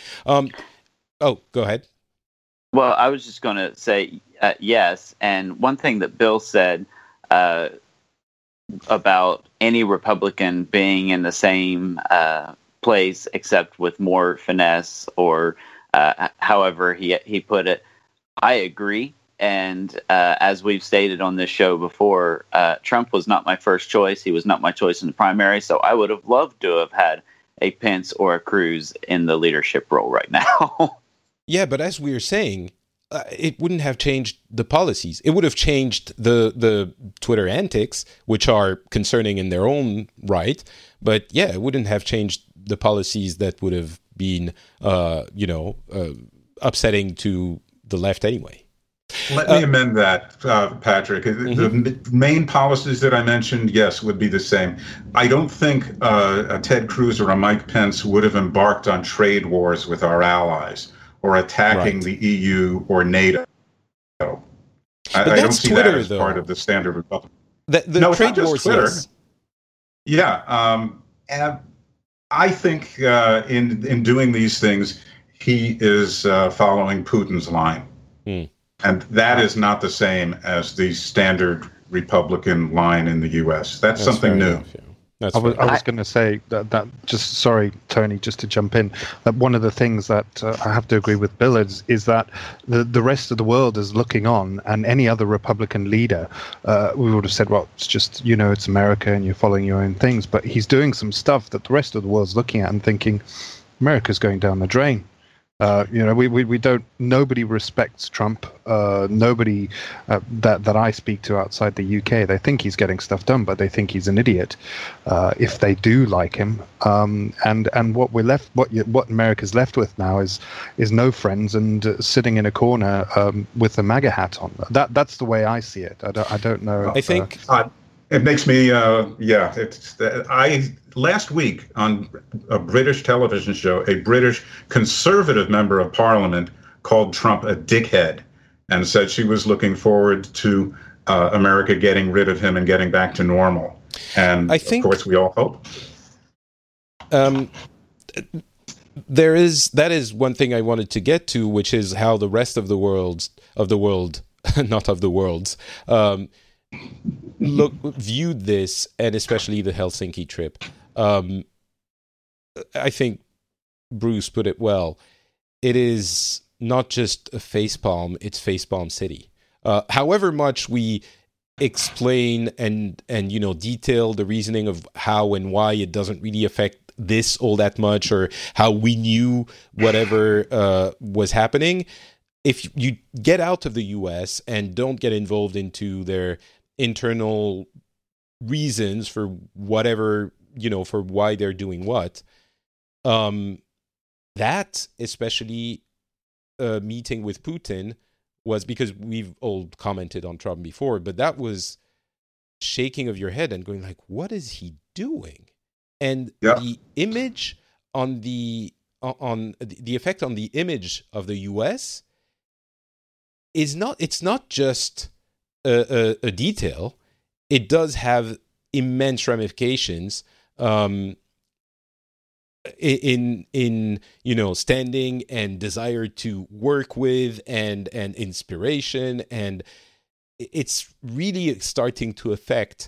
Go ahead. Well, I was just going to say yes. And one thing that Bill said about any Republican being in the same place except with more finesse or however he put it, I agree. And as we've stated on this show before, Trump was not my first choice. He was not my choice in the primary. So I would have loved to have had a Pence or a Cruz in the leadership role right now. Yeah, but as we were saying, it wouldn't have changed the policies. It would have changed the Twitter antics, which are concerning in their own right. But yeah, it wouldn't have changed the policies that would have been, upsetting to the left anyway. Let me amend that, Patrick. Mm-hmm. The main policies that I mentioned, yes, would be the same. I don't think a Ted Cruz or a Mike Pence would have embarked on trade wars with our allies or attacking the EU or NATO. I don't see Twitter, that as part of the standard Republican. No, trade wars, Twitter. Yes. Yeah. I think in doing these things, he is following Putin's line. And that is not the same as the standard Republican line in the U.S. That's something new. I was going to say that just, sorry, Tony, just to jump in, that one of the things that I have to agree with Bill is that the rest of the world is looking on, and any other Republican leader, we would have said, well, it's just, it's America and you're following your own things. But he's doing some stuff that the rest of the world's looking at and thinking, America's going down the drain. We don't. Nobody respects Trump. Nobody that I speak to outside the UK, they think he's getting stuff done, but they think he's an idiot. If they do like him, and what America's left with now is no friends and sitting in a corner with a MAGA hat on. That's the way I see it. I don't know. I think. It makes me, last week on a British television show, a British Conservative member of Parliament called Trump a dickhead and said she was looking forward to America getting rid of him and getting back to normal. And of course, we all hope. That is one thing I wanted to get to, which is how the rest of the world, not of the worlds, viewed this, and especially the Helsinki trip. I think Bruce put it well. It is not just a facepalm, it's facepalm city. However much we explain and detail the reasoning of how and why it doesn't really affect this all that much, or how we knew whatever was happening, if you get out of the US and don't get involved into their internal reasons for whatever, for why they're doing what, that, especially a meeting with Putin, was, because we've all commented on Trump before, but that was shaking of your head and going like, what is he doing? And the image on the effect on the image of the US it's not just a detail. It does have immense ramifications in standing and desire to work with and inspiration, and it's really starting to affect.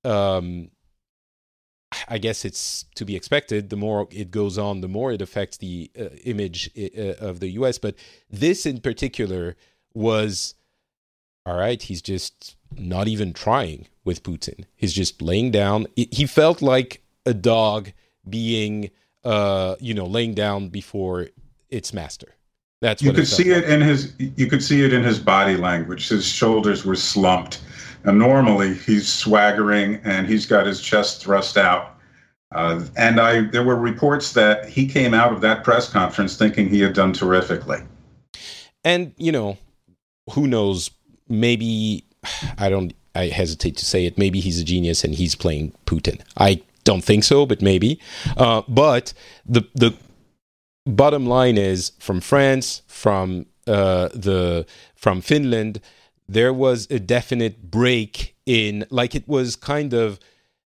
I guess it's to be expected. The more it goes on, the more it affects the image of the US. But this in particular was, all right, he's just not even trying with Putin. He's just laying down. He felt like a dog being, laying down before its master. That's what you could see it in his. You could see it in his body language. His shoulders were slumped. And normally he's swaggering and he's got his chest thrust out. There were reports that he came out of that press conference thinking he had done terrifically. And, who knows, maybe, I hesitate to say it, maybe he's a genius and he's playing Putin. I don't think so, but maybe. But the bottom line is, from France, from Finland, there was a definite break in, like, it was kind of,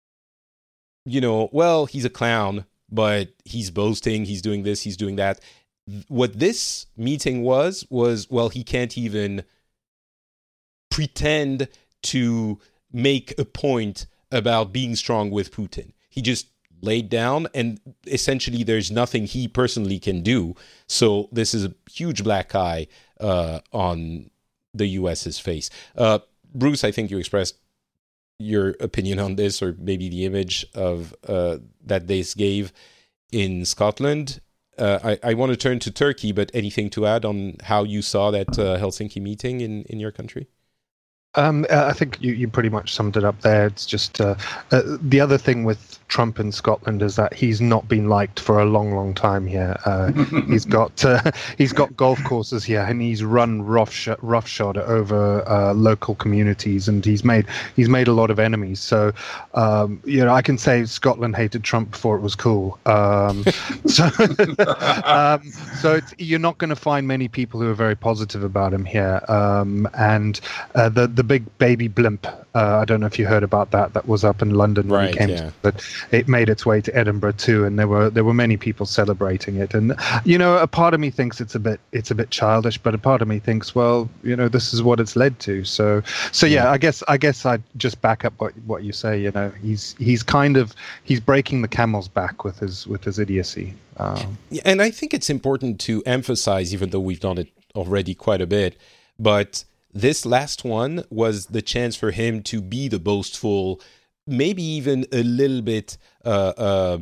well, he's a clown, but he's boasting, he's doing this, he's doing that. What this meeting was, well, he can't even pretend to make a point about being strong with Putin. He just laid down, and essentially there's nothing he personally can do. So this is a huge black eye on the US's face. Bruce, I think you expressed your opinion on this, or maybe the image of that this gave in Scotland. I want to turn to Turkey, but anything to add on how you saw that Helsinki meeting in your country? I think you pretty much summed it up there. It's just the other thing with Trump in Scotland is that he's not been liked for a long, long time here. He's got golf courses here, and he's run roughshod over local communities, and he's made a lot of enemies. So I can say Scotland hated Trump before it was cool. So you're not going to find many people who are very positive about him here. And the big baby blimp. I don't know if you heard about that. That was up in London when it came. But it made its way to Edinburgh too, and there were many people celebrating it. And a part of me thinks it's a bit childish, but a part of me thinks, well, this is what it's led to. So yeah, I guess I'd just back up what you say. He's breaking the camel's back with his idiocy. And I think it's important to emphasize, even though we've done it already quite a bit, but this last one was the chance for him to be the boastful, maybe even a little bit a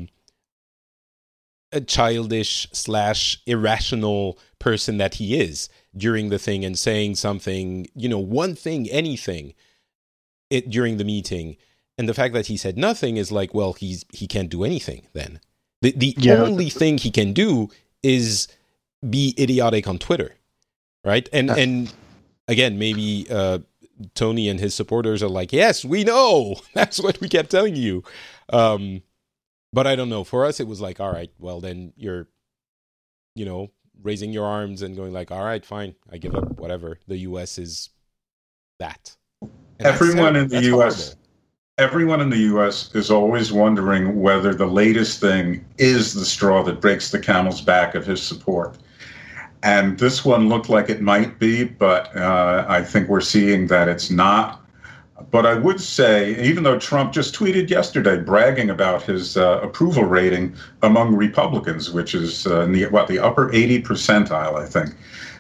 childish / irrational person that he is during the thing, and saying something, one thing, anything, during the meeting. And the fact that he said nothing is like, well, he can't do anything then. The only thing he can do is be idiotic on Twitter, right? And again, maybe Tony and his supporters are like, yes, we know. That's what we kept telling you. But I don't know. For us, it was like, all right, well, then you're, raising your arms and going like, all right, fine, I give up, whatever. The U.S. is that. And Everyone in the U.S. Everyone in the U.S. is always wondering whether the latest thing is the straw that breaks the camel's back of his support. And this one looked like it might be, but I think we're seeing that it's not. But I would say, even though Trump just tweeted yesterday bragging about his approval rating among Republicans, which is in the upper 80 percentile, I think.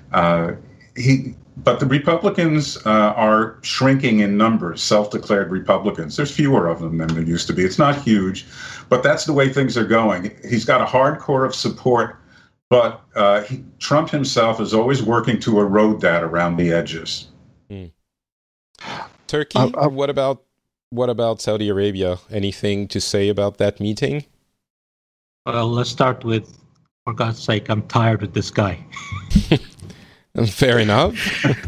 But the Republicans are shrinking in numbers, self-declared Republicans. There's fewer of them than there used to be. It's not huge, but that's the way things are going. He's got a hard core of support, but Trump himself is always working to erode that around the edges. Turkey, what about Saudi Arabia? Anything to say about that meeting? Well, let's start with, for God's sake, I'm tired of this guy. Fair enough.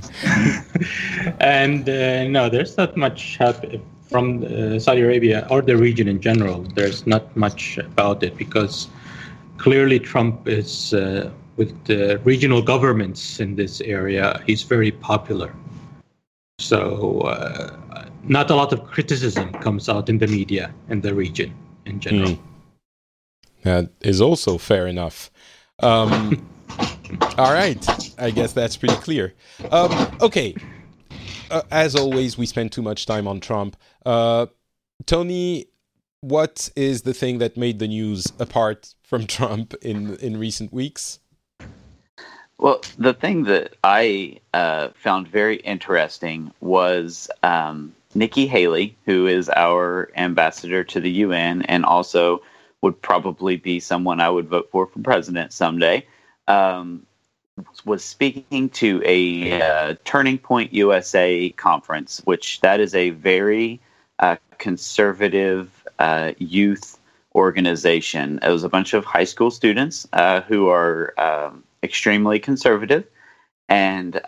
And no, there's not much from Saudi Arabia or the region in general. There's not much about it because clearly Trump is, with the regional governments in this area, he's very popular. So not a lot of criticism comes out in the media in the region in general. That is also fair enough. All right. I guess that's pretty clear. Okay. As always, we spend too much time on Trump. Tony, what is the thing that made the news apart from Trump in recent weeks? Well, the thing that I found very interesting was Nikki Haley, who is our ambassador to the UN and also would probably be someone I would vote for president someday, was speaking to a Turning Point USA conference, which that is a very conservative youth organization. It was a bunch of high school students who are extremely conservative. And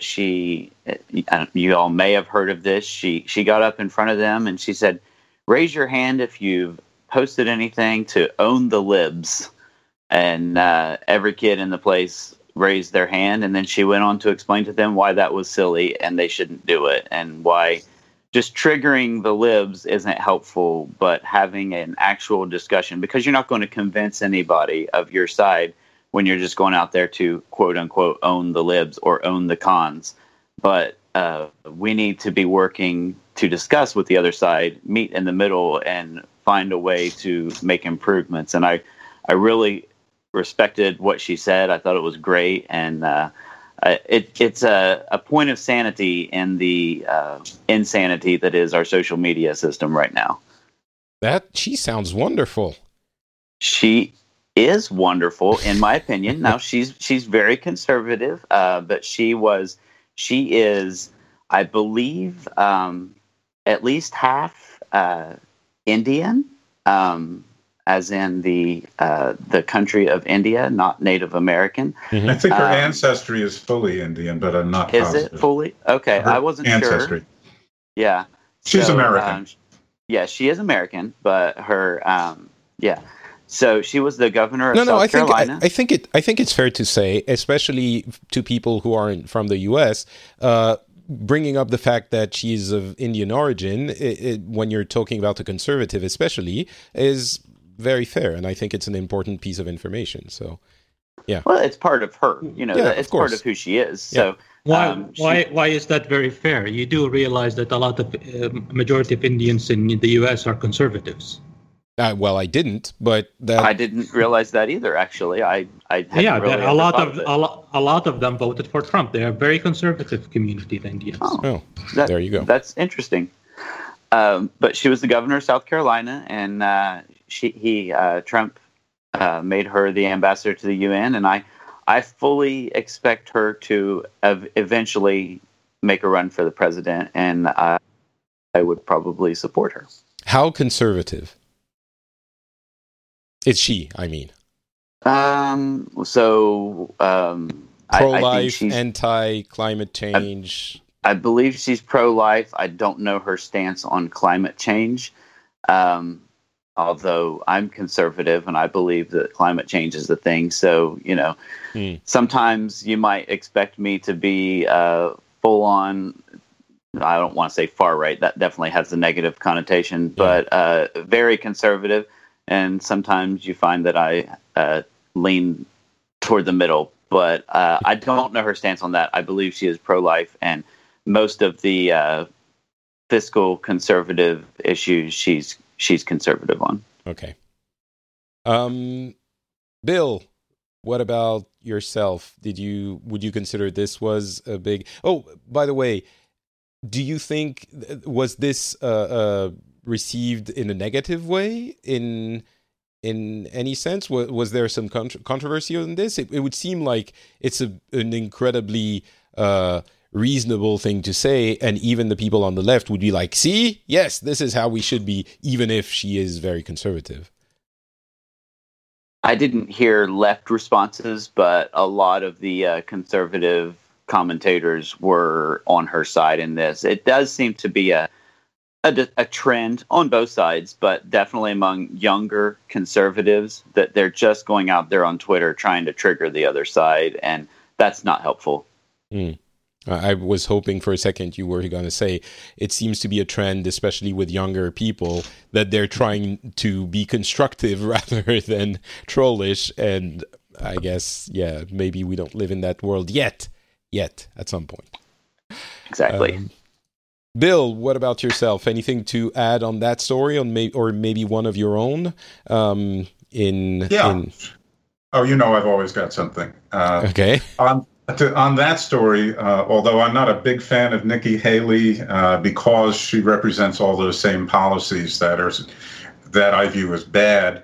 you all may have heard of this. She got up in front of them and she said, raise your hand if you've posted anything to own the libs. And every kid in the place raised their hand. And then she went on to explain to them why that was silly and they shouldn't do it, and why just triggering the libs isn't helpful, but having an actual discussion, because you're not going to convince anybody of your side when you're just going out there to quote unquote own the libs or own the cons. But we need to be working to discuss with the other side, meet in the middle, and find a way to make improvements. And I really respected what she said. I thought it was great. And it's a point of sanity in the insanity that is our social media system right now. She sounds wonderful. She is wonderful, in my opinion. Now she's very conservative, but she is, I believe, at least half Indian, as in the country of India, not Native American. I think her ancestry is fully Indian, but I'm not positive. Is it fully? Okay, I wasn't ancestry. Sure. Yeah, she's American. Yeah, she is American, but her So she was the governor of South Carolina. I think it's fair to say, especially to people who aren't from the U.S., bringing up the fact that she's of Indian origin, when you're talking about a conservative especially, is very fair. And I think it's an important piece of information. So, yeah. Well, it's part of her. It's part of who she is. So why is that very fair? You do realize that a lot of majority of Indians in the U.S. are conservatives. Well, I didn't, but I didn't realize that either. Actually, a lot of them voted for Trump. They are a very conservative community, the Indians. There you go. That's interesting. But she was the governor of South Carolina, and Trump made her the ambassador to the UN, and I fully expect her to eventually make a run for the president, and I would probably support her. How conservative? It's she, I mean. Pro-life, anti-climate change. I believe she's pro-life. I don't know her stance on climate change. Although I'm conservative and I believe that climate change is the thing. So, sometimes you might expect me to be full on, I don't want to say far right. That definitely has a negative connotation, but very conservative. And sometimes you find that I lean toward the middle, but I don't know her stance on that. I believe she is pro-life, and most of the fiscal conservative issues she's conservative on. Okay. Bill, what about yourself? Would you consider this was a big? Oh, by the way, do you think was this received in a negative way in any sense? Was there some controversy on this? It would seem like it's an incredibly reasonable thing to say, and even the people on the left would be like, see, yes, this is how we should be, even if she is very conservative. I didn't hear left responses, but a lot of the conservative commentators were on her side in this. It does seem to be a trend on both sides, but definitely among younger conservatives, that they're just going out there on Twitter trying to trigger the other side, and that's not helpful. I was hoping for a second you were going to say it seems to be a trend, especially with younger people, that they're trying to be constructive rather than trollish, and I guess, maybe we don't live in that world yet at some point. Exactly. Bill, what about yourself? Anything to add on that story, or maybe one of your own? Oh, I've always got something. Okay. On that story, although I'm not a big fan of Nikki Haley because she represents all those same policies that I view as bad,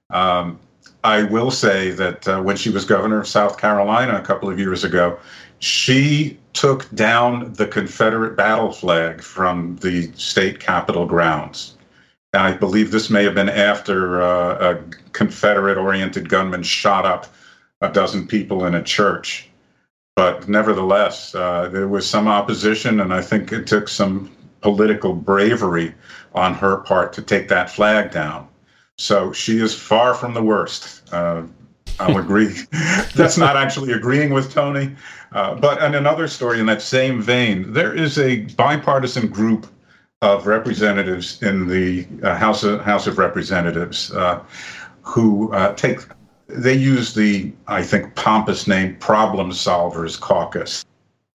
I will say that when she was governor of South Carolina a couple of years ago, she took down the Confederate battle flag from the state capitol grounds. And I believe this may have been after a Confederate-oriented gunman shot up a dozen people in a church. But nevertheless, there was some opposition, and I think it took some political bravery on her part to take that flag down. So she is far from the worst. I'll agree. That's not actually agreeing with Tony. But in another story in that same vein, there is a bipartisan group of representatives in the House of Representatives who they use the, I think, pompous name Problem Solvers Caucus.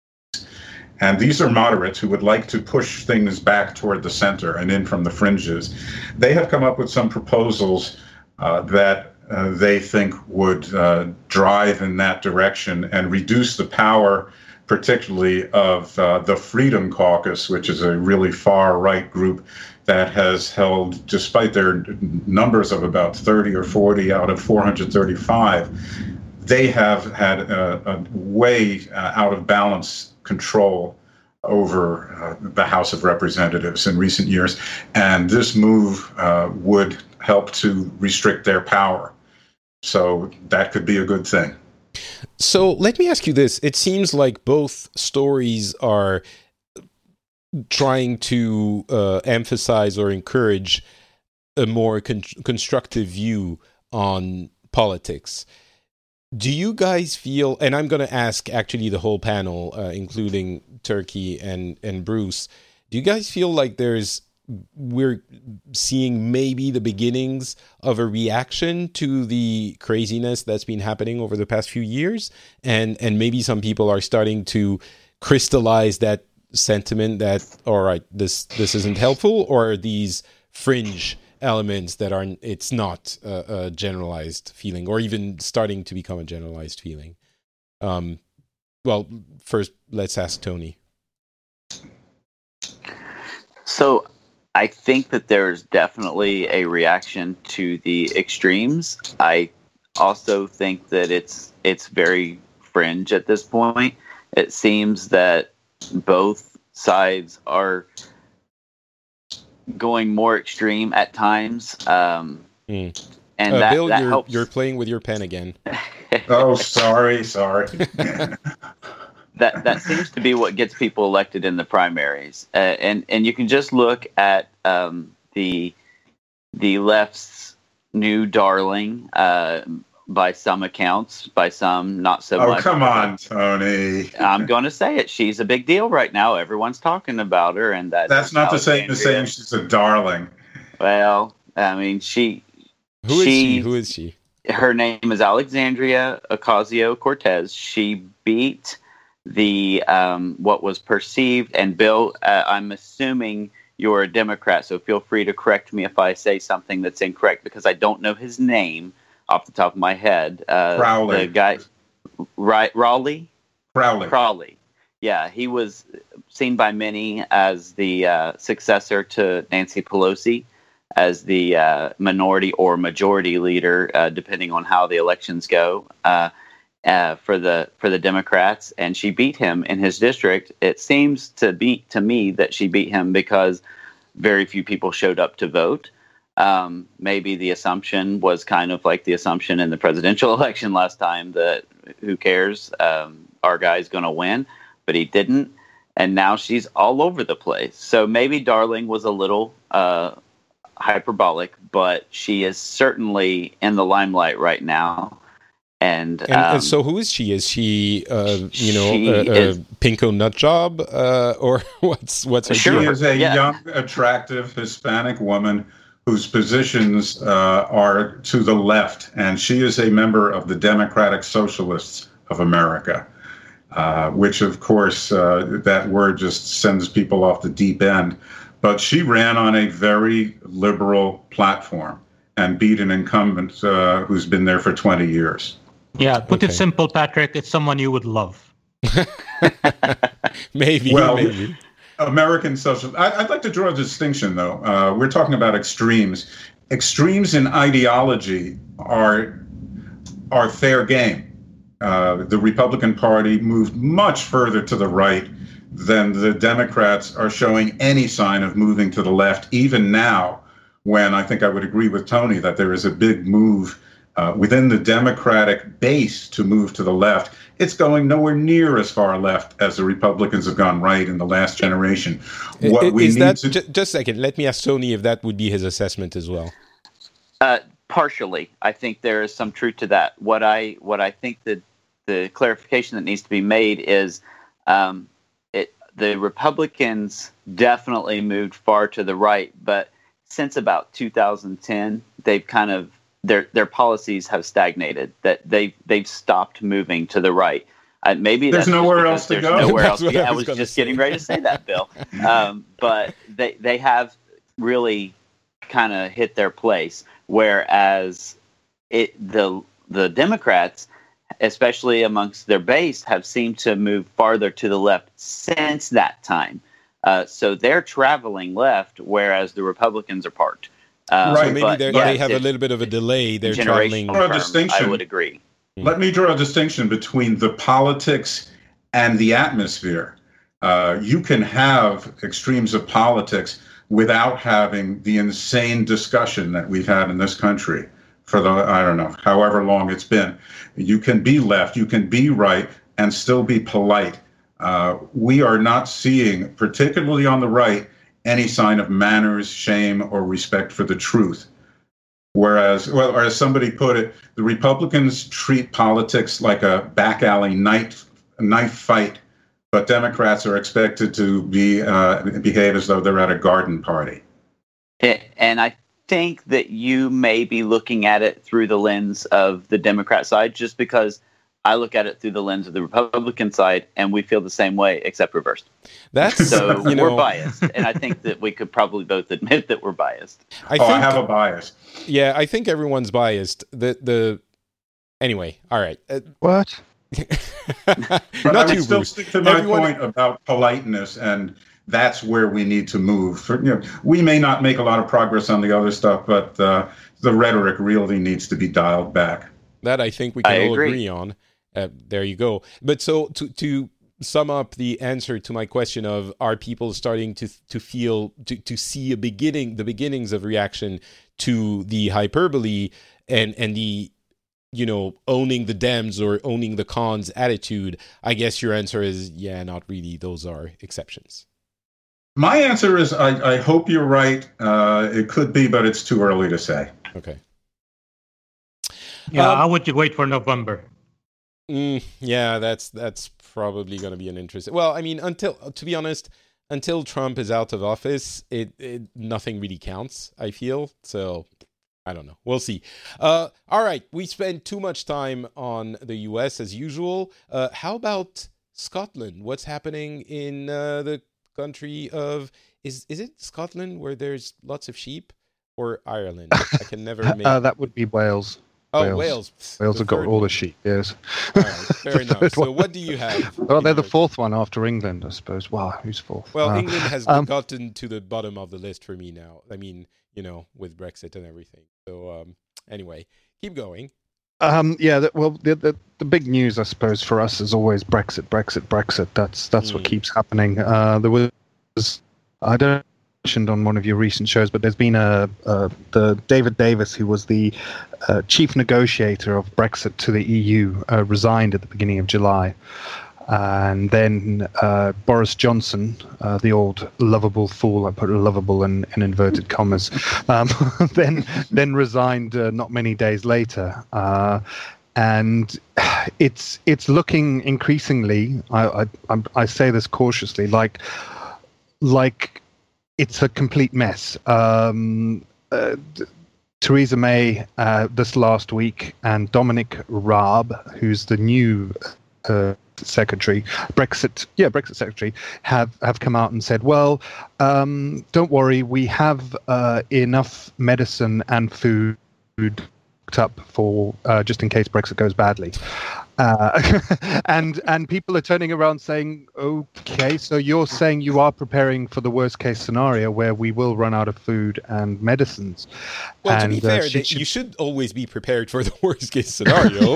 And these are moderates who would like to push things back toward the center and in from the fringes. They have come up with some proposals that they think would drive in that direction and reduce the power, particularly of the Freedom Caucus, which is a really far-right group that has held, despite their numbers of about 30 or 40 out of 435, they have had a way out of balance control over the House of Representatives in recent years. And this move would help to restrict their power. So that could be a good thing. So let me ask you this. It seems like both stories are trying to emphasize or encourage a more constructive view on politics. Do you guys feel, and I'm going to ask actually the whole panel, including Turkey and Bruce, do you guys feel like we're seeing maybe the beginnings of a reaction to the craziness that's been happening over the past few years? And maybe some people are starting to crystallize that sentiment that, all right, this isn't helpful, or are these fringe elements that it's not a generalized feeling, or even starting to become a generalized feeling? Well, first, let's ask Tony. So I think that there's definitely a reaction to the extremes. I also think that it's very fringe at this point. It seems that both sides are going more extreme at times, and Bill, that helps. You're playing with your pen again. Oh, sorry. That seems to be what gets people elected in the primaries, and you can just look at the left's new darling. By some accounts, by some not so much. Oh, come on, Tony. I'm going to say it. She's a big deal right now. Everyone's talking about her, and that's not the same as saying she's a darling. Well, I mean, Who is she? Her name is Alexandria Ocasio-Cortez. She beat the what was perceived, and Bill, I'm assuming you're a Democrat, so feel free to correct me if I say something that's incorrect, because I don't know his name off the top of my head. Crowley. The guy, right? Raleigh? Crowley. Yeah, he was seen by many as the successor to Nancy Pelosi, as the minority or majority leader, depending on how the elections go, for the Democrats. And she beat him in his district. It seems to me that she beat him because very few people showed up to vote. Maybe the assumption was kind of like the assumption in the presidential election last time that who cares, our guy's going to win, but he didn't. And now she's all over the place. So maybe Darling was a little hyperbolic, but she is certainly in the limelight right now. And so who is she? Is she, a pinko nut job, or what's her? She is a young, attractive Hispanic woman whose positions are to the left, and she is a member of the Democratic Socialists of America, which, of course, that word just sends people off the deep end. But she ran on a very liberal platform and beat an incumbent who's been there for 20 years. Yeah, put it simple, Patrick. It's someone you would love. Maybe. American social. I'd like to draw a distinction, though. We're talking about extremes. Extremes in ideology are fair game. The Republican Party moved much further to the right than the Democrats are showing any sign of moving to the left, even now, when I think I would agree with Tony that there is a big move within the Democratic base to move to the left. It's going nowhere near as far left as the Republicans have gone right in the last generation. Just a second. Let me ask Tony if that would be his assessment as well. Partially, I think there is some truth to that. What I think that the clarification that needs to be made is the Republicans definitely moved far to the right, but since about 2010, they've kind of their policies have stagnated. That they've stopped moving to the right. Maybe there's nowhere else to go. Nowhere else to go. I was just getting ready to say that, Bill. But they have really kind of hit their place, whereas the Democrats, especially amongst their base, have seemed to move farther to the left since that time. So they're traveling left, whereas the Republicans are parked. Right. So maybe they have a little bit of a delay. They're traveling. I would agree. Let me draw a distinction between the politics and the atmosphere. You can have extremes of politics without having the insane discussion that we've had in this country for however long it's been. You can be left, you can be right, and still be polite. We are not seeing, particularly on the right, any sign of manners, shame, or respect for the truth. Whereas, well, or as somebody put it, the Republicans treat politics like a back alley knife fight, but Democrats are expected to behave as though they're at a garden party. And I think that you may be looking at it through the lens of the Democrat side, just because I look at it through the lens of the Republican side, and we feel the same way, except reversed. That's so we're biased, and I think that we could probably both admit that we're biased. I have a bias. Yeah, I think everyone's biased. Anyway, all right. What? But I would still stick to my point about politeness, and that's where we need to move. We may not make a lot of progress on the other stuff, but the rhetoric really needs to be dialed back. That I think we can all agree on. There you go. But so to sum up the answer to my question of, are people starting to feel, to see the beginnings of reaction to the hyperbole and the, owning the Dems or owning the cons attitude, I guess your answer is, yeah, not really. Those are exceptions. My answer is, I hope you're right. It could be, but it's too early to say. Okay. Yeah, I would wait for November. Yeah, that's probably going to be an interesting. Well, I mean, to be honest, until Trump is out of office, it nothing really counts, I feel. So I don't know. We'll see. All right, we spent too much time on the U.S. as usual. How about Scotland? What's happening in the country of? Is it Scotland where there's lots of sheep, or Ireland? I can never make. That would be Wales. Oh, Wales. Wales have got all the sheep, yes. All right, fair enough. So what do you have? Well, they're the fourth one after England, I suppose. Wow, who's fourth? Well, England has gotten to the bottom of the list for me now. I mean, with Brexit and everything. So anyway, keep going. The big news, I suppose, for us is always Brexit. That's what keeps happening. There was, I don't mentioned on one of your recent shows, but there's been the David Davis, who was the chief negotiator of Brexit to the EU, resigned at the beginning of July. And then Boris Johnson, the old lovable fool, I put lovable in inverted commas, then resigned not many days later. And it's looking increasingly, I say this cautiously, like it's a complete mess. Theresa May this last week and Dominic Raab, who's the new Brexit secretary, have come out and said, well, don't worry, we have enough medicine and food up for just in case Brexit goes badly. And people are turning around saying, okay, so you're saying you are preparing for the worst case scenario where we will run out of food and medicines. Well, to be fair, you should always be prepared for the worst case scenario.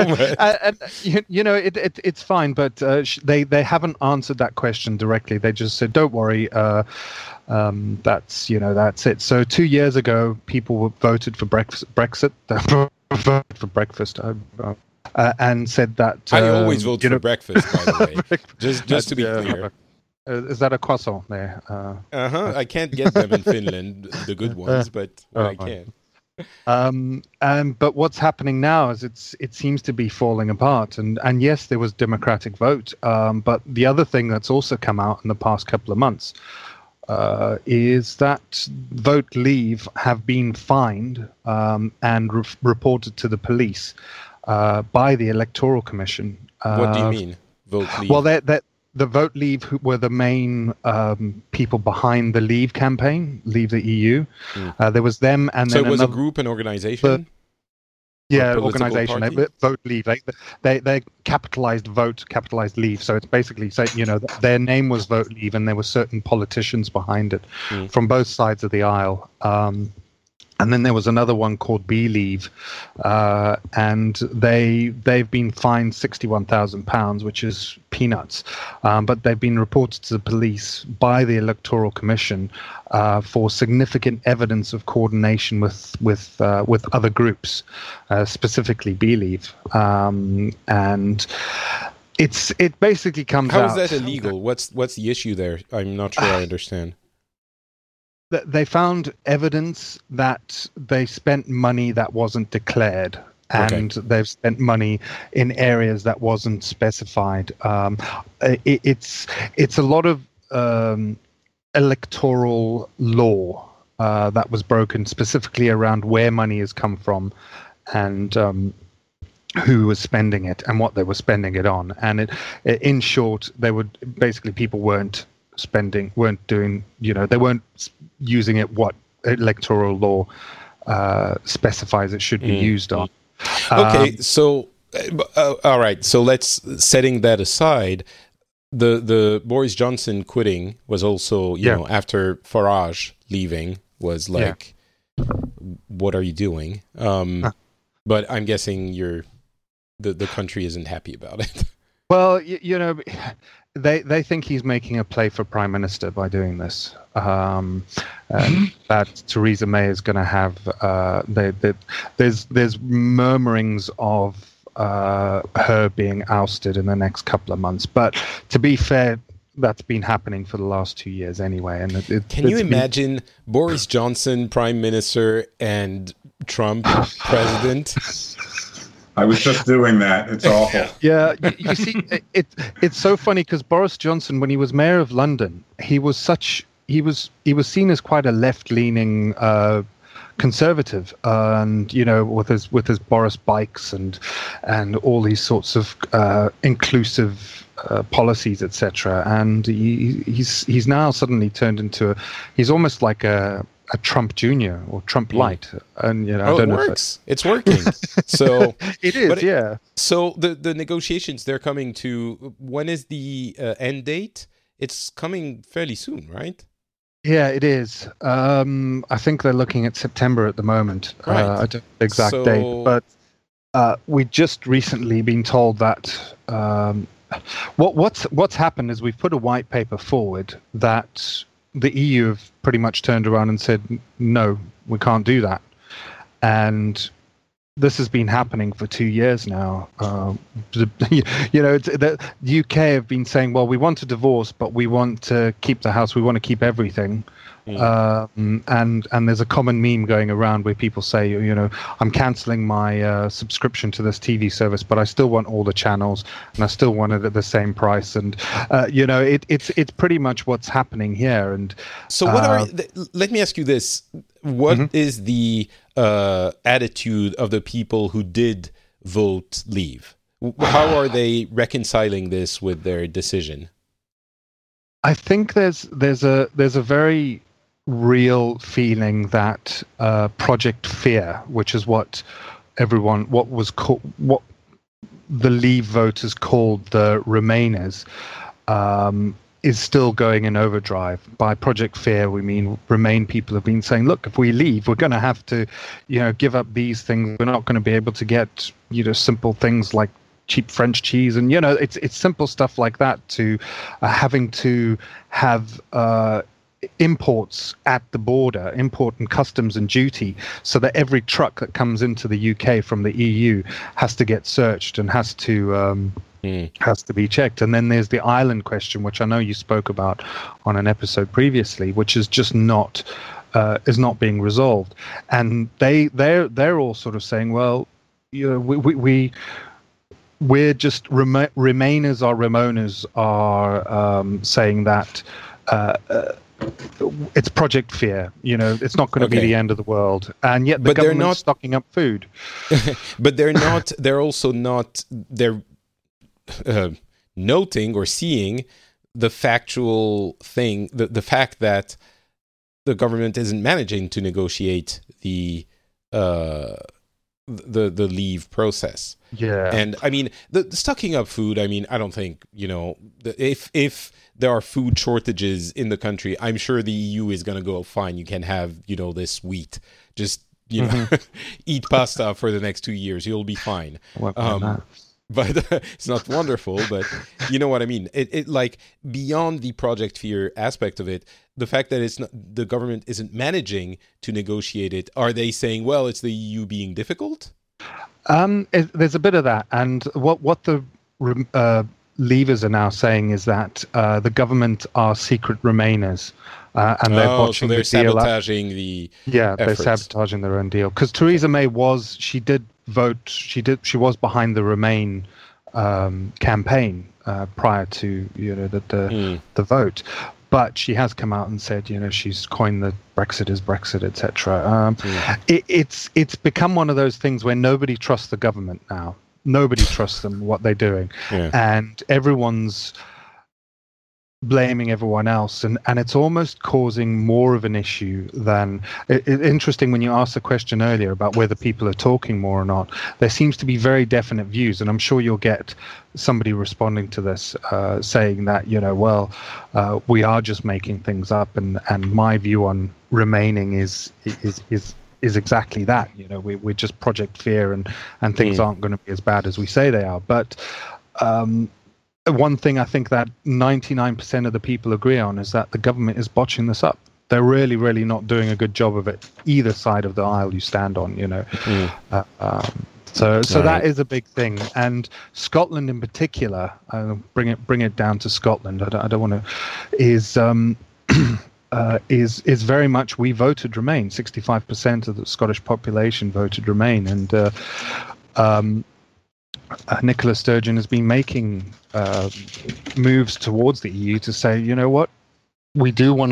It's fine, but they haven't answered that question directly. They just said, don't worry, that's it. So 2 years ago, people voted for Brexit. Voted for breakfast. And said that I always vote for breakfast, by the way. just to be clear. Is that a croissant there? I can't get them in Finland, the good ones, but I can. But what's happening now is it seems to be falling apart. And yes, there was democratic vote. But the other thing that's also come out in the past couple of months is that Vote Leave have been fined and reported to the police by the Electoral Commission. What do you mean, Vote Leave? Well, the Vote Leave who were the main people behind the Leave campaign, Leave the EU. There was them, and so then it was a group, an organization. Organization. Vote Leave. They capitalized vote, capitalized leave. So it's basically saying, their name was Vote Leave, and there were certain politicians behind it from both sides of the aisle. And then there was another one called Believe, and they've been fined £61,000, which is peanuts. But they've been reported to the police by the Electoral Commission for significant evidence of coordination with other groups, specifically Believe. And it basically comes out. How is that illegal? What's the issue there? I'm not sure I understand. They found evidence that they spent money that wasn't declared, and they've spent money in areas that wasn't specified. It's a lot of electoral law that was broken, specifically around where money has come from and who was spending it and what they were spending it on. And in short, people weren't doing, they weren't using it what electoral law specifies it should be used on. Okay, so all right, so setting that aside, the Boris Johnson quitting was also, after Farage leaving was like, what are you doing? But I'm guessing the country isn't happy about it. Well, they think he's making a play for prime minister by doing this. That Theresa May is going to have. There's murmurings of her being ousted in the next couple of months. But to be fair, that's been happening for the last 2 years anyway. And can you imagine Boris Johnson prime minister and Trump president? I was just doing that. It's awful. Yeah, you see, it's so funny because Boris Johnson, when he was mayor of London, he was seen as quite a left-leaning conservative, and with his Boris bikes and all these sorts of inclusive policies, etc. And he's now suddenly turned into he's almost like a Trump Jr. or Trump Light, and I don't know. It's working. So it is, So the negotiations, they're coming to. When is the end date? It's coming fairly soon, right? Yeah, it is. I think they're looking at September at the moment. Right. I don't know the exact date, but we just recently been told that what's happened is we've put a white paper forward that the EU have pretty much turned around and said, no, we can't do that. And this has been happening for 2 years now. The UK have been saying, well, we want a divorce, but we want to keep the house. We want to keep everything. And there's a common meme going around where people say, I'm cancelling my subscription to this TV service, but I still want all the channels and I still want it at the same price. And it's pretty much what's happening here. And so, let me ask you this: what is the attitude of the people who did vote leave? How are they reconciling this with their decision? I think there's a very real feeling that Project Fear, which is what the Leave voters called the Remainers, is still going in overdrive. By Project Fear, we mean Remain people have been saying, look, if we leave, we're going to have to, give up these things. We're not going to be able to get, simple things like cheap French cheese, and it's simple stuff like that, to having to have imports at the border, import and customs and duty, so that every truck that comes into the UK from the EU has to get searched and has to be checked. And then there's the island question, which I know you spoke about on an episode previously, which is just not being resolved. And they're all sort of saying, well, we're just Remainers or Ramonas are saying that it's Project Fear. It's not going to be the end of the world, and yet the government's stocking up food. But they're not. They're also not. They're noting or seeing the factual thing, the fact that the government isn't managing to negotiate the leave process. Yeah. And I mean, the stocking up food, I mean, I don't think, if there are food shortages in the country, I'm sure the EU is going to go, fine, you can have, this wheat. Just, eat pasta for the next 2 years. You'll be fine. But it's not wonderful, but you know what I mean? It like, beyond the Project Fear aspect of it, the fact that the government isn't managing to negotiate it, are they saying, well, it's the EU being difficult? There's a bit of that. And what the Leavers are now saying is that the government are secret Remainers, and they're botching so they're the deal. sabotaging the they're sabotaging their own deal. Because Theresa May did vote. She was behind the Remain campaign prior to the vote. But she has come out and said, she's coined the Brexit is Brexit, etc. It's become one of those things where nobody trusts the government now. Nobody trusts them, what they're doing. Yeah. And everyone's blaming everyone else. And it's almost causing more of an issue than... interesting when you asked the question earlier about whether people are talking more or not. There seems to be very definite views. And I'm sure you'll get somebody responding to this saying that, we are just making things up. And my view on remaining is exactly that. We're just Project Fear and things aren't going to be as bad as we say they are. But one thing I think that 99% of the people agree on is that the government is botching this up. They're really, really not doing a good job of it, either side of the aisle you stand on, So that is a big thing. And Scotland in particular, bring it down to Scotland. I don't want to, is very much, we voted Remain. 65% of the Scottish population voted Remain. And Nicola Sturgeon has been making moves towards the EU to say, you know what, we do want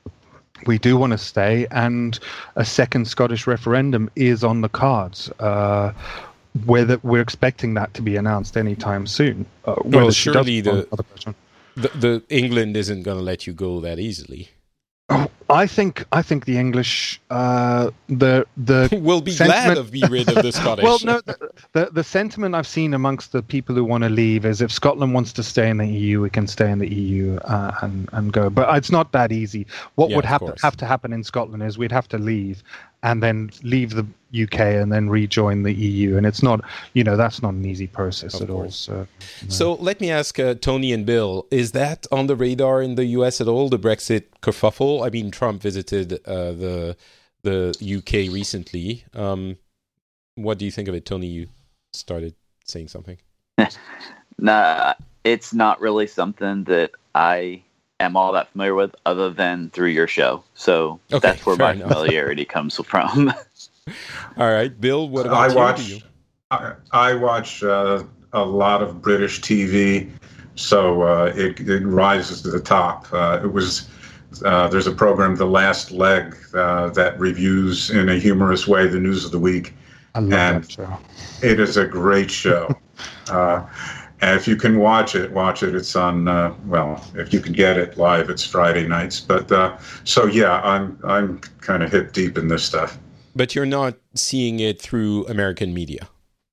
to stay, and a second Scottish referendum is on the cards. Whether we're expecting that to be announced anytime soon. Well, surely the England isn't going to let you go that easily. Oh, I think the English the will be glad of being rid of the Scottish. Well, no, the sentiment I've seen amongst the people who want to leave is if Scotland wants to stay in the EU, we can stay in the EU and go. But it's not that easy. What would have to happen in Scotland is we'd have to leave and then leave the UK and then rejoin the EU, and it's not, that's not an easy process at all. So let me ask Tony and Bill: is that on the radar in the US at all? The Brexit kerfuffle. I mean, Trump visited the UK recently. What do you think of it, Tony? You started saying something. Nah, it's not really something that I am all that familiar with, other than through your show. So that's where my familiarity comes from. All right, Bill, what about you? I watch a lot of British TV, so it rises to the top. There's a program, The Last Leg, that reviews in a humorous way the news of the week. I love that show. It is a great show. And if you can watch it. It's on, if you can get it live, it's Friday nights. But I'm kind of hip deep in this stuff. But you're not seeing it through American media.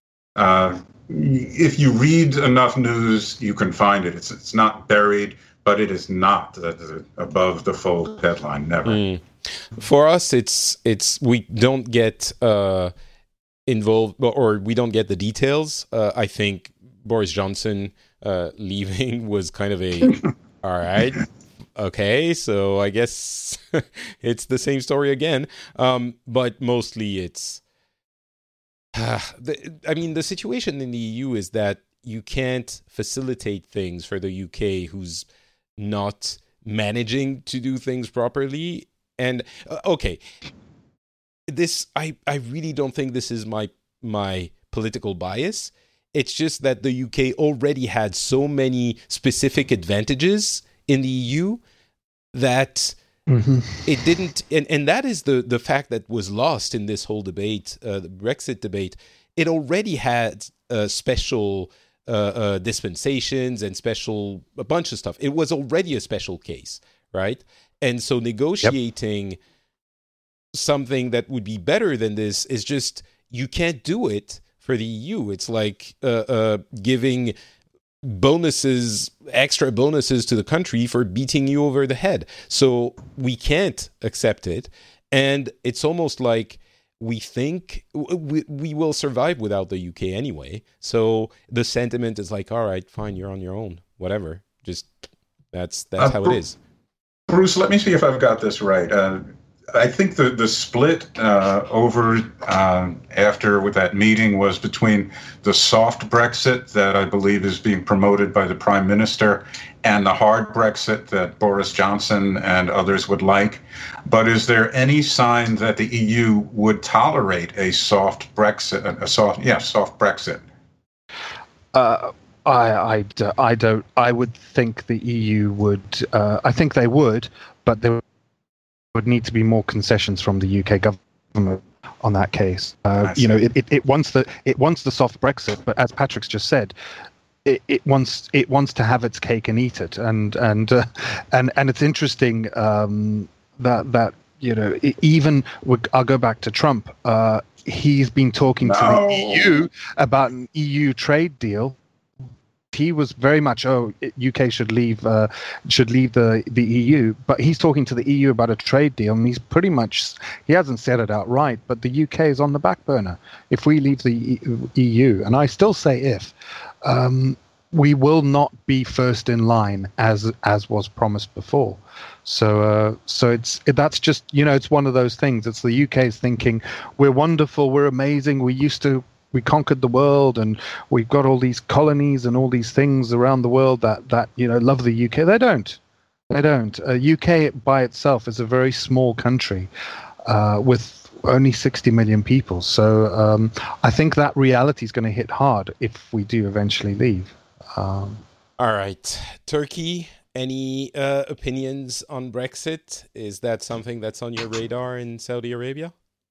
If you read enough news, you can find it. It's not buried, but it is not above the fold headline. Never. For us, it's we don't get involved, or we don't get the details. I think Boris Johnson leaving was kind of all right. Okay, so I guess it's the same story again. But mostly it's... the situation in the EU is that you can't facilitate things for the UK who's not managing to do things properly. And, this, I really don't think this is my political bias. It's just that the UK already had so many specific advantages in the EU that it didn't, and that is the fact that was lost in this whole debate, the Brexit debate. It already had special dispensations and a bunch of stuff. It was already a special case, right? And so negotiating something that would be better than this is just, you can't do it for the EU. It's like giving extra bonuses to the country for beating you over the head. So we can't accept it. And it's almost like we think we will survive without the UK anyway. So the sentiment is like, all right, fine, you're on your own, whatever. Just that's how it is. Bruce, let me see if I've got this right. I think the split after with that meeting was between the soft Brexit that I believe is being promoted by the Prime Minister and the hard Brexit that Boris Johnson and others would like. But is there any sign that the EU would tolerate a soft Brexit? Soft Brexit. I don't. I would think the EU would. I think they would, but there would need to be more concessions from the UK government on that case. It wants the soft Brexit, but as Patrick's just said, it wants to have its cake and eat it. And it's interesting that even I'll go back to Trump. He's been talking to the EU about an EU trade deal. He was very much, UK should leave the EU, but he's talking to the EU about a trade deal, and he hasn't said it outright, but the UK is on the back burner. If we leave the EU, and I still say if, we will not be first in line as was promised before. So that's just, it's one of those things. It's the UK's thinking, we're wonderful, we're amazing, we conquered the world, and we've got all these colonies and all these things around the world that love the UK. They don't. UK by itself is a very small country with only 60 million people. So I think that reality is going to hit hard if we do eventually leave. All right. Turkey, any opinions on Brexit? Is that something that's on your radar in Saudi Arabia?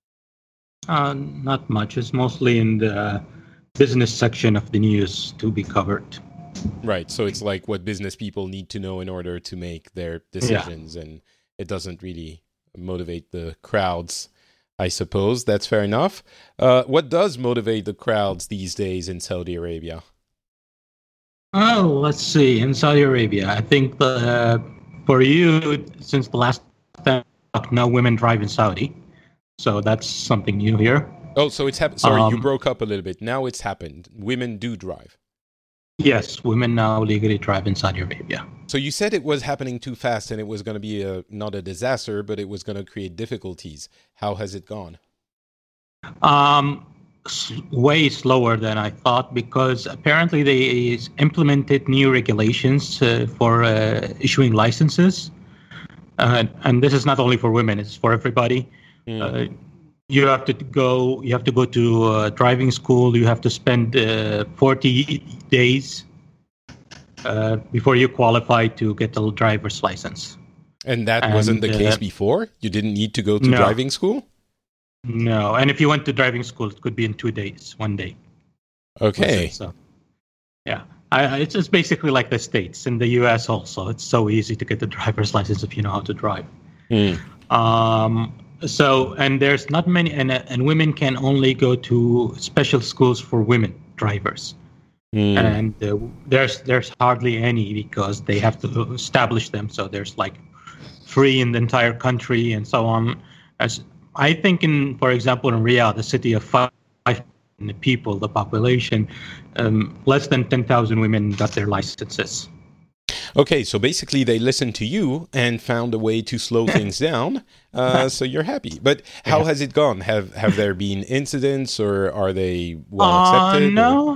Not much. It's mostly in the business section of the news to be covered. Right. So it's like what business people need to know in order to make their decisions, and it doesn't really motivate the crowds, I suppose. That's fair enough. What does motivate the crowds these days in Saudi Arabia? Oh, let's see. In Saudi Arabia, I think for you, since the last time, no women drive in Saudi. So that's something new here. Oh, so it's happened. Sorry, you broke up a little bit. Now it's happened. Women do drive. Yes, women now legally drive in Saudi Arabia. So you said it was happening too fast and it was going to be not a disaster, but it was going to create difficulties. How has it gone? Way slower than I thought, because apparently they implemented new regulations for issuing licenses. And this is not only for women, it's for everybody. You have to go to driving school. You have to spend 40 days before you qualify to get a driver's license. And that wasn't the case before? You didn't need to go to driving school? No. And if you went to driving school, it could be in 2 days, 1 day. Okay. So, yeah. It's basically like the States. In the U.S. also, it's so easy to get the driver's license if you know how to drive. So, and there's not many, and women can only go to special schools for women drivers. And there's hardly any, because they have to establish them. So there's like 3 in the entire country and so on. As I think for example, in Riyadh, the city of 5 million people, the population, less than 10,000 women got their licenses. Okay, so basically they listened to you and found a way to slow things down. So you're happy. But how has it gone? Have there been incidents, or are they well accepted? No.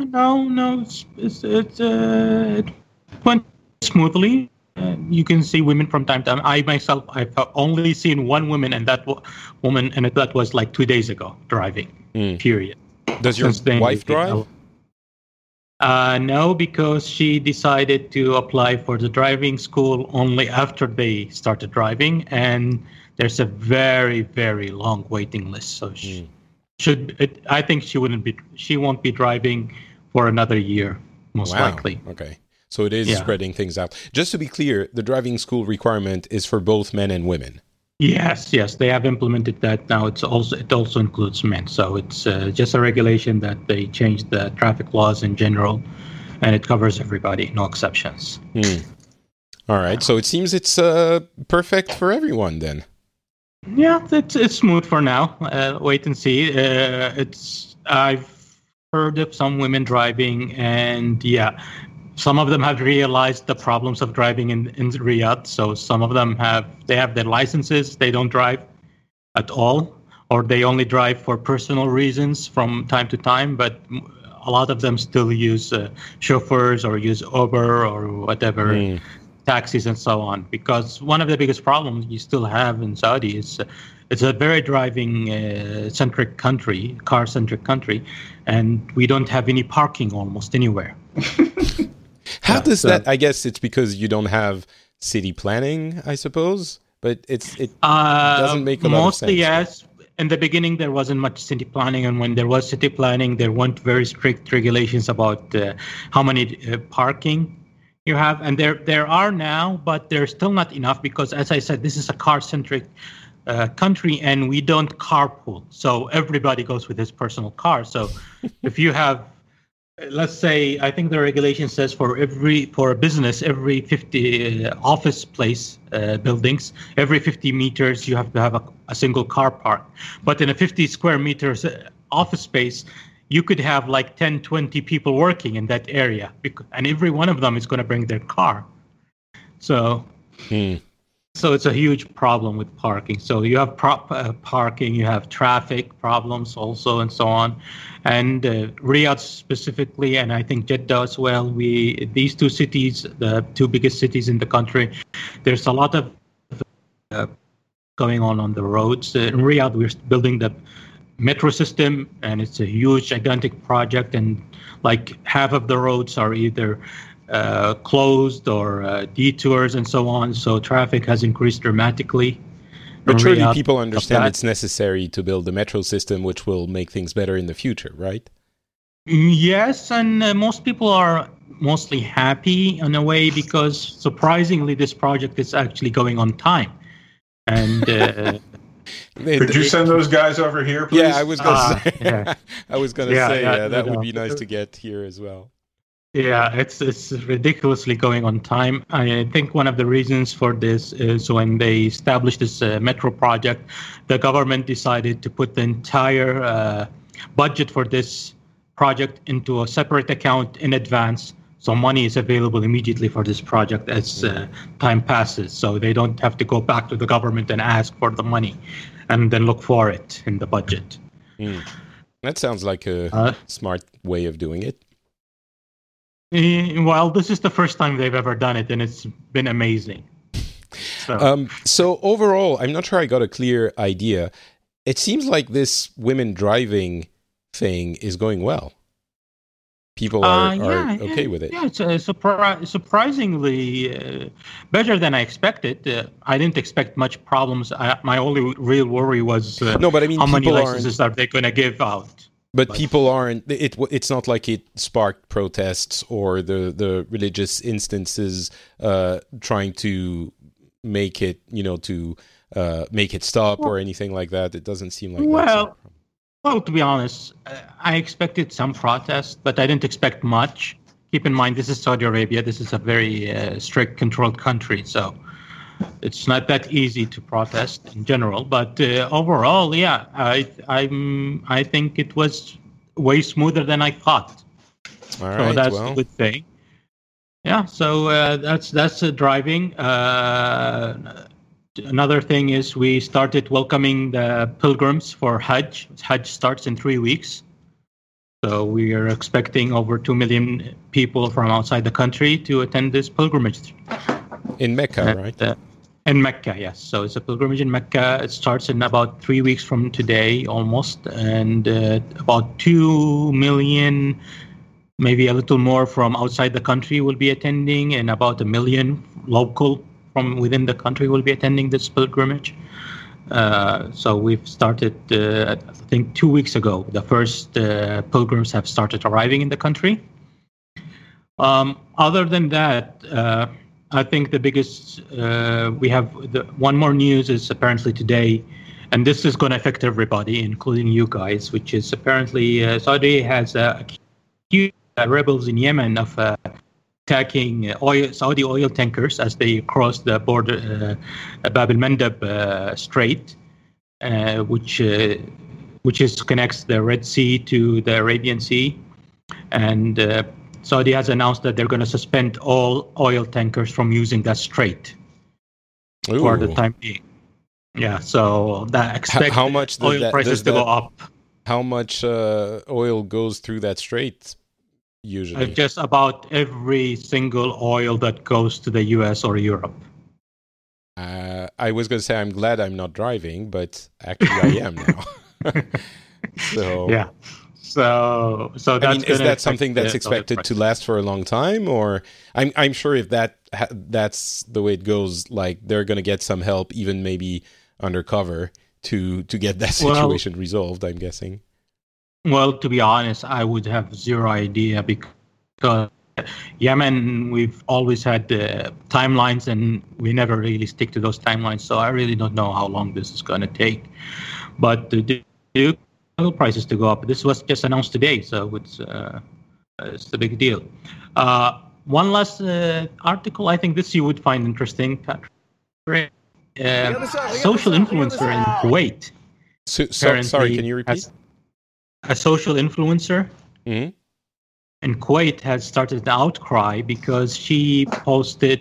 It went smoothly. You can see women from time to time. I myself, I've only seen one woman, and that was like 2 days ago, driving. Period. Does your wife drive? No, because she decided to apply for the driving school only after they started driving, and there's a very, very long waiting list. So I think she won't be driving for another year, most likely. Okay. So it is spreading things out. Just to be clear, the driving school requirement is for both men and women. Yes, they have implemented that now. It also includes men. So it's just a regulation that they changed the traffic laws in general, and it covers everybody, no exceptions. All right. So it seems it's perfect for everyone then. Yeah, it's smooth for now. Wait and see. I've heard of some women driving, and some of them have realized the problems of driving in Riyadh. So some of them have their licenses, they don't drive, at all, or they only drive for personal reasons from time to time, but a lot of them still use chauffeurs or use Uber or whatever, taxis and so on. Because one of the biggest problems you still have in Saudi is it's a very driving-centric country, car-centric country, and we don't have any parking almost anywhere. How does that? I guess it's because you don't have city planning, I suppose. But it doesn't make a lot of sense. Mostly, yes. In the beginning, there wasn't much city planning, and when there was city planning, there weren't very strict regulations about how many parking you have. And there are now, but they're still not enough because, as I said, this is a car-centric country, and we don't carpool. So everybody goes with his personal car. So if you have, let's say, I think the regulation says for a business, every 50 office place buildings, every 50 meters, you have to have a single car park. But in a 50 square meters office space, you could have like 10, 20 people working in that area, and every one of them is going to bring their car. So it's a huge problem with parking. So you have parking, you have traffic problems also, and so on. And Riyadh specifically, and I think Jeddah as well, these two cities, the two biggest cities in the country, there's a lot of going on the roads. In Riyadh, we're building the metro system, and it's a huge, gigantic project, and like half of the roads are either closed or detours and so on. So traffic has increased dramatically. But surely people understand it's necessary to build the metro system, which will make things better in the future, right? Yes, and most people are mostly happy in a way because surprisingly, this project is actually going on time. And could you send those guys over here, please? Yeah, I was going to say. Yeah. I was going to say that would be nice to get here as well. Yeah, it's ridiculously going on time. I think one of the reasons for this is when they established this metro project, the government decided to put the entire budget for this project into a separate account in advance. So money is available immediately for this project as time passes. So they don't have to go back to the government and ask for the money and then look for it in the budget. That sounds like a smart way of doing it. Well, this is the first time they've ever done it, and it's been amazing. So overall, I'm not sure I got a clear idea. It seems like this women driving thing is going well. People are okay with it. Yeah, it's surprisingly better than I expected. I didn't expect much problems. My only real worry was no, but I mean, how many licenses are they going to give out? But people aren't. It's not like it sparked protests or the religious instances trying to make it, make it stop or anything like that. It doesn't seem like that. Well, to be honest, I expected some protests, but I didn't expect much. Keep in mind, this is Saudi Arabia. This is a very strict, controlled country, so it's not that easy to protest in general. But overall, yeah, I think it was way smoother than I thought. All right, so that's a good thing. Yeah, so that's driving. Another thing is we started welcoming the pilgrims for Hajj. Hajj starts in 3 weeks. So we are expecting over 2 million people from outside the country to attend this pilgrimage. In Mecca, right? In Mecca, yes. So it's a pilgrimage in Mecca. It starts in about 3 weeks from today, almost. And about 2 million, maybe a little more from outside the country will be attending, and about 1 million local from within the country will be attending this pilgrimage. So we've started, I think 2 weeks ago, the first pilgrims have started arriving in the country. Other than that, I think the biggest, we have one more news is apparently today, and this is going to affect everybody, including you guys, which is apparently Saudi has accused rebels in Yemen of attacking Saudi oil tankers as they cross the border, Bab el-Mandab Strait, which connects the Red Sea to the Arabian Sea. And Saudi has announced that they're going to suspend all oil tankers from using that strait for the time being. Yeah, so that expect how much oil prices to go up. How much oil goes through that strait usually? Just about every single oil that goes to the US or Europe. I was going to say I'm glad I'm not driving, but actually I am now. So yeah. So that's, I mean, is that something that's expected to last for a long time, or I'm sure if that's the way it goes, like they're going to get some help, even maybe undercover, to get that situation resolved, I'm guessing. Well, to be honest, I would have zero idea, because Yemen, we've always had timelines, and we never really stick to those timelines. So I really don't know how long this is going to take. But the oil prices to go up. This was just announced today, so it's a big deal. One last article, I think this you would find interesting, Patrick. Social influencer in Kuwait. Sorry, can you repeat? A social influencer in Kuwait has started an outcry because she posted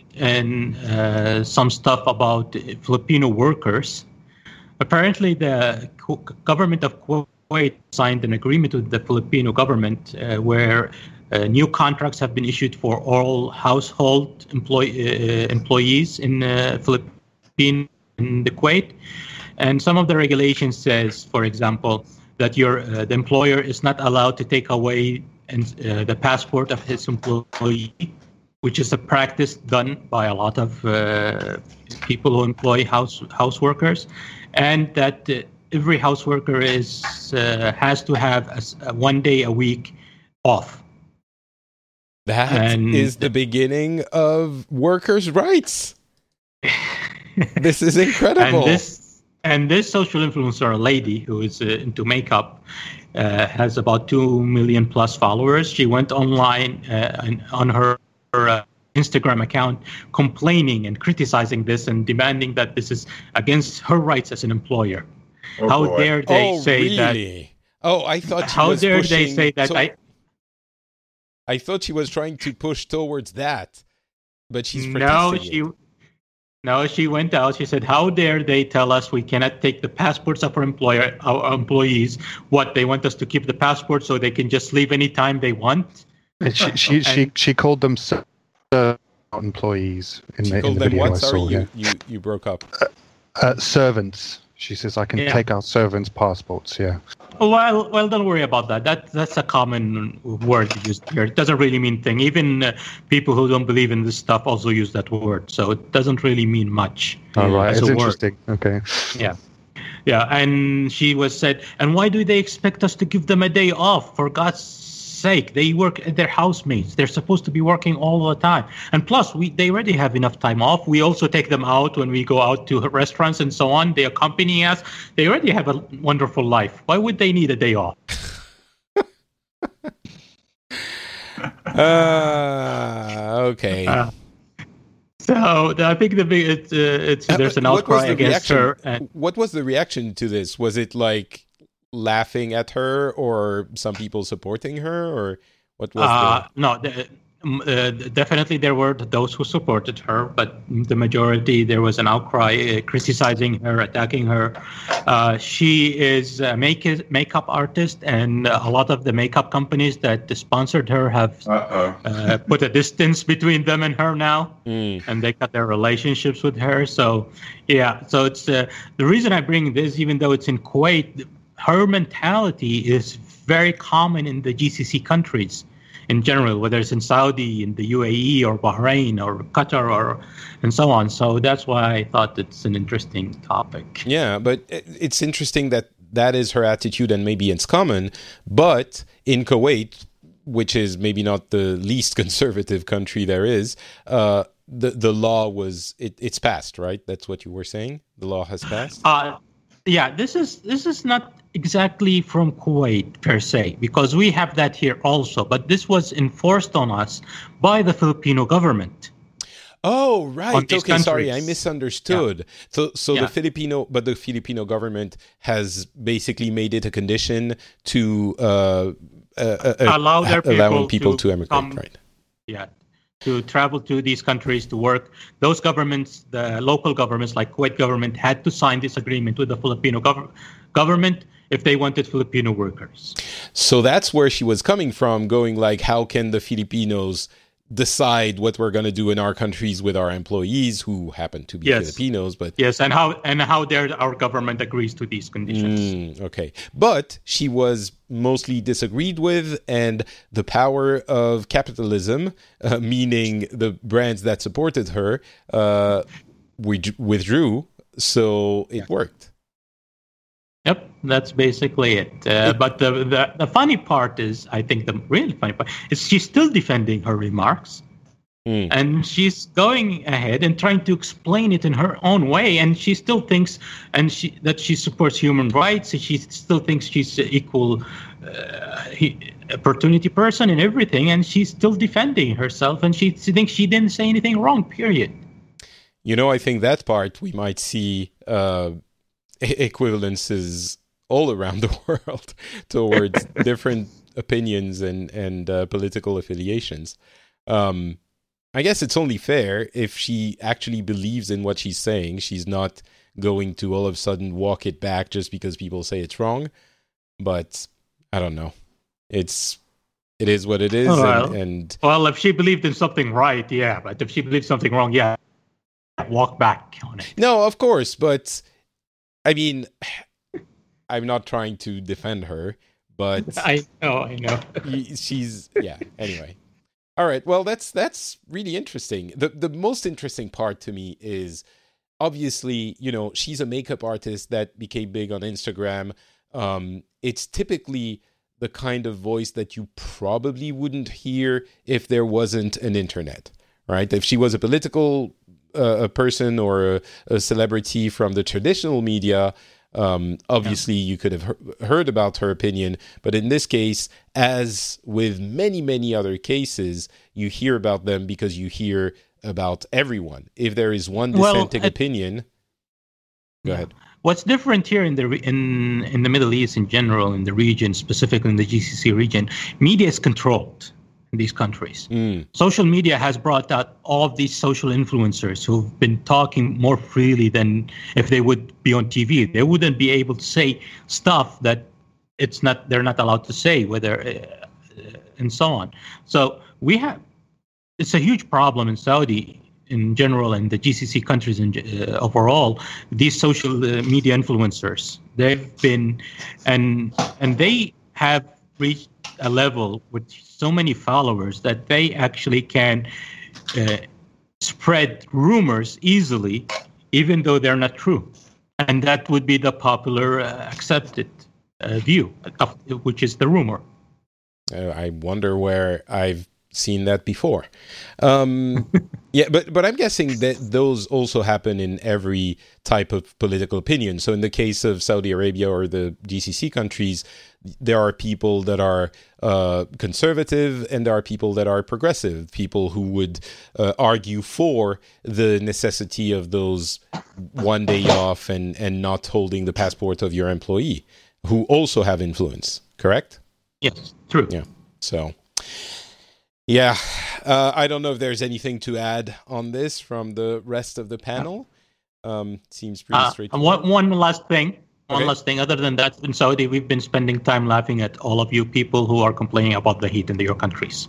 some stuff about Filipino workers. Apparently, the government of Kuwait signed an agreement with the Filipino government where new contracts have been issued for all household employees in Philippines in the Kuwait. And some of the regulations says, for example, that the employer is not allowed to take away the passport of his employee, which is a practice done by a lot of people who employ house workers, and that every house worker has to have one day a week off. That is the beginning of workers' rights. This is incredible. And this social influencer, a lady who is into makeup, has about 2 million plus followers. She went online on her Instagram account complaining and criticizing this and demanding that this is against her rights as an employer. How dare they say that? Oh, I thought she was pushing. How dare they say that? I thought she was trying to push towards that, but she's protesting No, she went out. She said, "How dare they tell us we cannot take the passports of our employees? What, they want us to keep the passport so they can just leave anytime they want?" She called them employees in the video what? I saw. Sorry, you broke up. Servants. She says, "I can take our servants' passports." Yeah. Well, don't worry about that. That's a common word used here. It doesn't really mean thing. Even people who don't believe in this stuff also use that word, so it doesn't really mean much. All right, it's interesting. Okay. Yeah. And she said, "And why do they expect us to give them a day off? For God's sake, they work. They're housemates. They're supposed to be working all the time. And plus, they already have enough time off. We also take them out when we go out to restaurants and so on. They accompany us. They already have a wonderful life. Why would they need a day off?" Okay. So I think there's an outcry against her. What was the reaction to this? Was it like laughing at her, or some people supporting her, or what was No, definitely there were those who supported her, but the majority, there was an outcry criticizing her, attacking her. She is a makeup artist, and a lot of the makeup companies that sponsored her have put a distance between them and her now, and they cut their relationships with her. So it's the reason I bring this, even though it's in Kuwait, her mentality is very common in the GCC countries in general, whether it's in Saudi, in the UAE, or Bahrain, or Qatar, and so on. So that's why I thought it's an interesting topic. Yeah, but it's interesting that is her attitude, and maybe it's common. But in Kuwait, which is maybe not the least conservative country there is, the law it's passed, right? That's what you were saying? The law has passed? Yeah, this is not exactly from Kuwait per se, because we have that here also, but this was enforced on us by the Filipino government. Oh, right. Okay, countries. Sorry, I misunderstood. Yeah. So the Filipino government has basically made it a condition to allow their allowing people to emigrate, come, right? Yeah. to travel to these countries to work, those governments, the local governments like Kuwait government, had to sign this agreement with the Filipino government if they wanted Filipino workers. So that's where she was coming from, going like, how can the Filipinos decide what we're going to do in our countries with our employees who happen to be Filipinos? But yes, and how our government agrees to these conditions. Okay, but she was mostly disagreed with, and the power of capitalism, meaning the brands that supported her, withdrew, so it worked. Yep, that's basically it. But the funny part is, I think the really funny part is she's still defending her remarks. And she's going ahead and trying to explain it in her own way. And she still thinks that she supports human rights. She still thinks she's an equal opportunity person and everything. And she's still defending herself. And she thinks she didn't say anything wrong, period. I think that part we might see equivalences all around the world towards different opinions and political affiliations. I guess it's only fair if she actually believes in what she's saying. She's not going to all of a sudden walk it back just because people say it's wrong. But I don't know. It is what it is. Well, if she believed in something right, yeah. But if she believes something wrong, yeah, walk back on it. No, of course. But I mean, I'm not trying to defend her, but I know. She's anyway. All right. Well, that's really interesting. The most interesting part to me is obviously, she's a makeup artist that became big on Instagram. It's typically the kind of voice that you probably wouldn't hear if there wasn't an internet, right? If she was a political person or a celebrity from the traditional media, obviously you could have heard about her opinion. But in this case, as with many, many other cases, you hear about them because you hear about everyone. If there is one dissenting opinion, go ahead. What's different here in the Middle East in general, in the region, specifically in the GCC region, media is controlled in these countries. Social media has brought out all of these social influencers who've been talking more freely than if they would be on TV. They wouldn't be able to say stuff that they're not allowed to say, and so on. So it's a huge problem in Saudi in general and the GCC countries overall. These social media influencers, they've been and they have reached a level with so many followers that they actually can spread rumors easily, even though they're not true. And that would be the popular accepted view, which is the rumor. I wonder where I've seen that before. But I'm guessing that those also happen in every type of political opinion. So in the case of Saudi Arabia or the GCC countries, there are people that are conservative and there are people that are progressive, people who would argue for the necessity of those 1 day off and not holding the passport of your employee, who also have influence, correct? Yes, true. Yeah. So, yeah, I don't know if there's anything to add on this from the rest of the panel. Seems pretty straightforward. One last thing. One last thing. Other than that, in Saudi, we've been spending time laughing at all of you people who are complaining about the heat in your countries.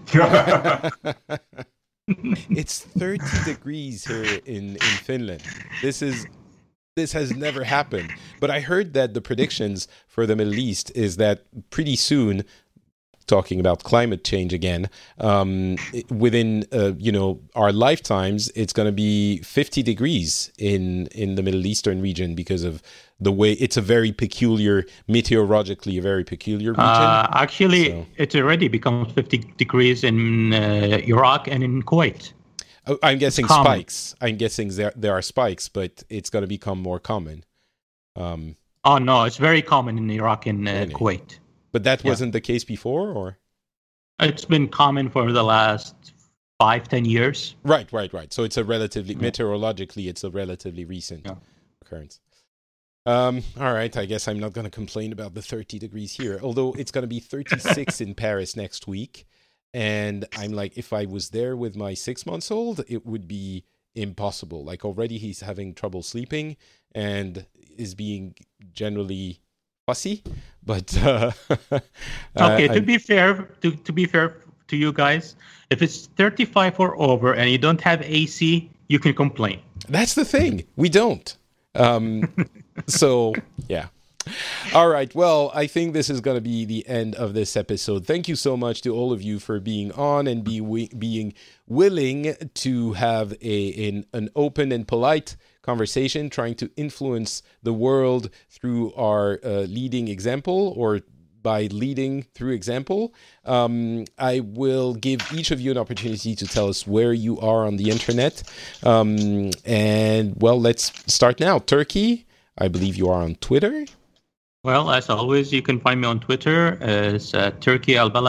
It's 30 degrees here in Finland. This has never happened. But I heard that the predictions for the Middle East is that pretty soon, talking about climate change again, within our lifetimes, it's going to be 50 degrees in the Middle Eastern region because of the way it's a very peculiar, meteorologically a very peculiar region. It's already become 50 degrees in Iraq and in Kuwait. I'm guessing spikes. I'm guessing there are spikes, but it's going to become more common. No, it's very common in Iraq and Kuwait. But that wasn't the case before, or? It's been common for the last 5-10 years. Right. So it's meteorologically, it's a relatively recent occurrence. All right, I guess I'm not going to complain about the 30 degrees here, although it's going to be 36 in Paris next week. And I'm like, if I was there with my 6-month-old, it would be impossible. Like already he's having trouble sleeping and is being generally fussy. But okay, to be fair to you guys, if it's 35 or over and you don't have AC, you can complain. That's the thing. We don't. So, yeah. All right. Well, I think this is going to be the end of this episode. Thank you so much to all of you for being on and being willing to have an open and polite conversation, trying to influence the world through our leading example, or by leading through example. I will give each of you an opportunity to tell us where you are on the internet. And, well, let's start now. Turkey, I believe you are on Twitter. Well, as always, you can find me on Twitter as Turki Albala,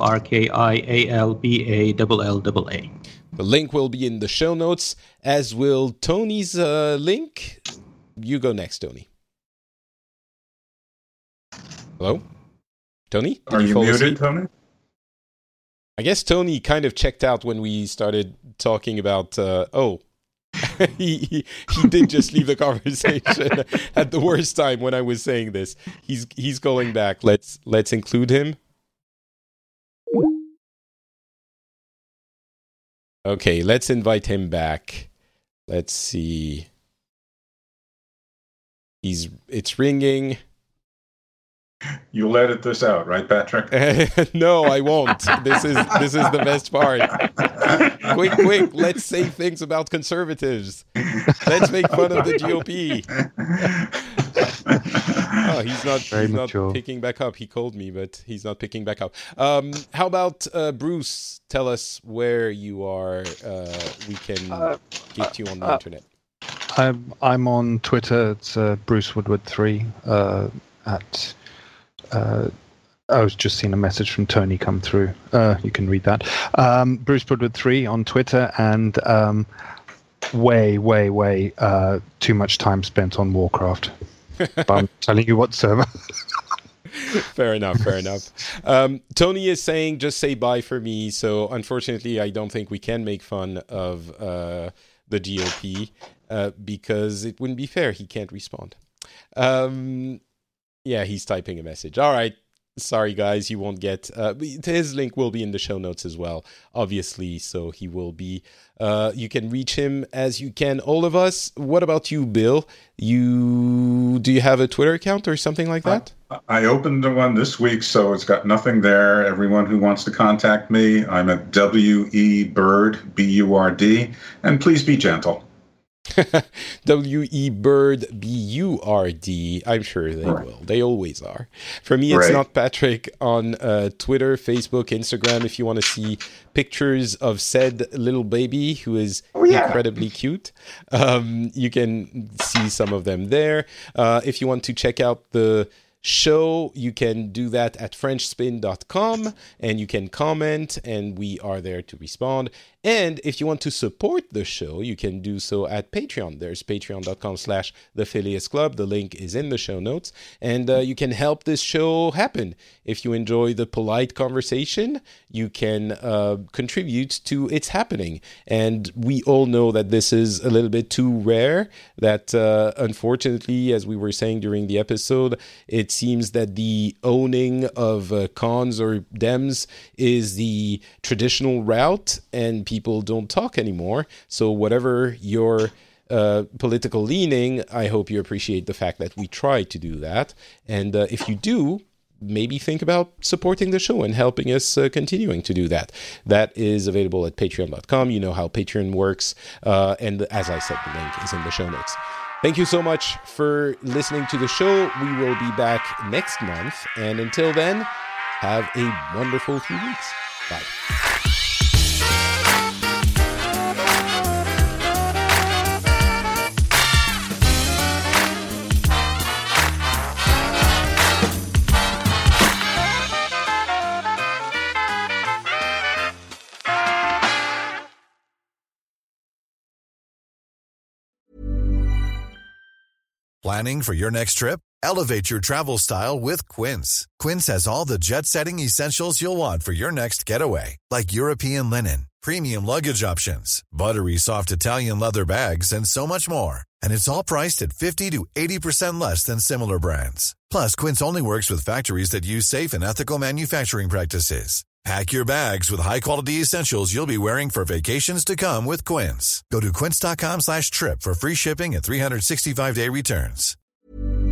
TurkiAlballa. The link will be in the show notes, as will Tony's link. You go next, Tony. Hello? Tony? Are you muted, Tony? I guess Tony kind of checked out when we started talking about... he did just leave the conversation at the worst time when I was saying this. He's going back. Let's include him. Okay, let's invite him back. Let's see. It's ringing. You'll edit this out, right, Patrick? No, I won't. This is the best part. Quick, let's say things about conservatives. Let's make fun of the GOP. Oh, he's not picking back up. He called me, but he's not picking back up. How about Bruce? Tell us where you are. We can get you on the internet. I'm on Twitter. It's Bruce Woodward 3 at. I was just seeing a message from Tony come through. You can read that. Bruce Woodward 3 on Twitter, and way too much time spent on Warcraft. But I'm telling you what server. Fair enough. Tony is saying, just say bye for me. So unfortunately, I don't think we can make fun of the GOP because it wouldn't be fair. He can't respond. Yeah, he's typing a message. All right. Sorry, guys, you won't get... his link will be in the show notes as well, obviously, so he will be... you can reach him as you can all of us. What about you, Bill? Do you have a Twitter account or something like that? I opened one this week, so it's got nothing there. Everyone who wants to contact me, I'm at WEBird, B-U-R-D, and please be gentle. WEBird, BURD. I'm sure they will. They always are. For me, it's not Patrick on Twitter, Facebook, Instagram. If you want to see pictures of said little baby who is incredibly cute, you can see some of them there. If you want to check out the show, you can do that at frenchspin.com, and you can comment, and we are there to respond. And if you want to support the show, you can do so at Patreon. There's patreon.com/The Phileas Club. The link is in the show notes. And you can help this show happen. If you enjoy the polite conversation, you can contribute to its happening. And we all know that this is a little bit too rare, that unfortunately, as we were saying during the episode, it seems that the owning of cons or Dems is the traditional route, and people don't talk anymore. So whatever your political leaning, I hope you appreciate the fact that we try to do that. And if you do, maybe think about supporting the show and helping us continuing to do that. That is available at patreon.com. You know how Patreon works. And as I said, the link is in the show notes. Thank you so much for listening to the show. We will be back next month. And until then, have a wonderful few weeks. Bye. Planning for your next trip? Elevate your travel style with Quince. Quince has all the jet-setting essentials you'll want for your next getaway, like European linen, premium luggage options, buttery soft Italian leather bags, and so much more. And it's all priced at 50 to 80% less than similar brands. Plus, Quince only works with factories that use safe and ethical manufacturing practices. Pack your bags with high-quality essentials you'll be wearing for vacations to come with Quince. Go to quince.com/trip for free shipping and 365-day returns.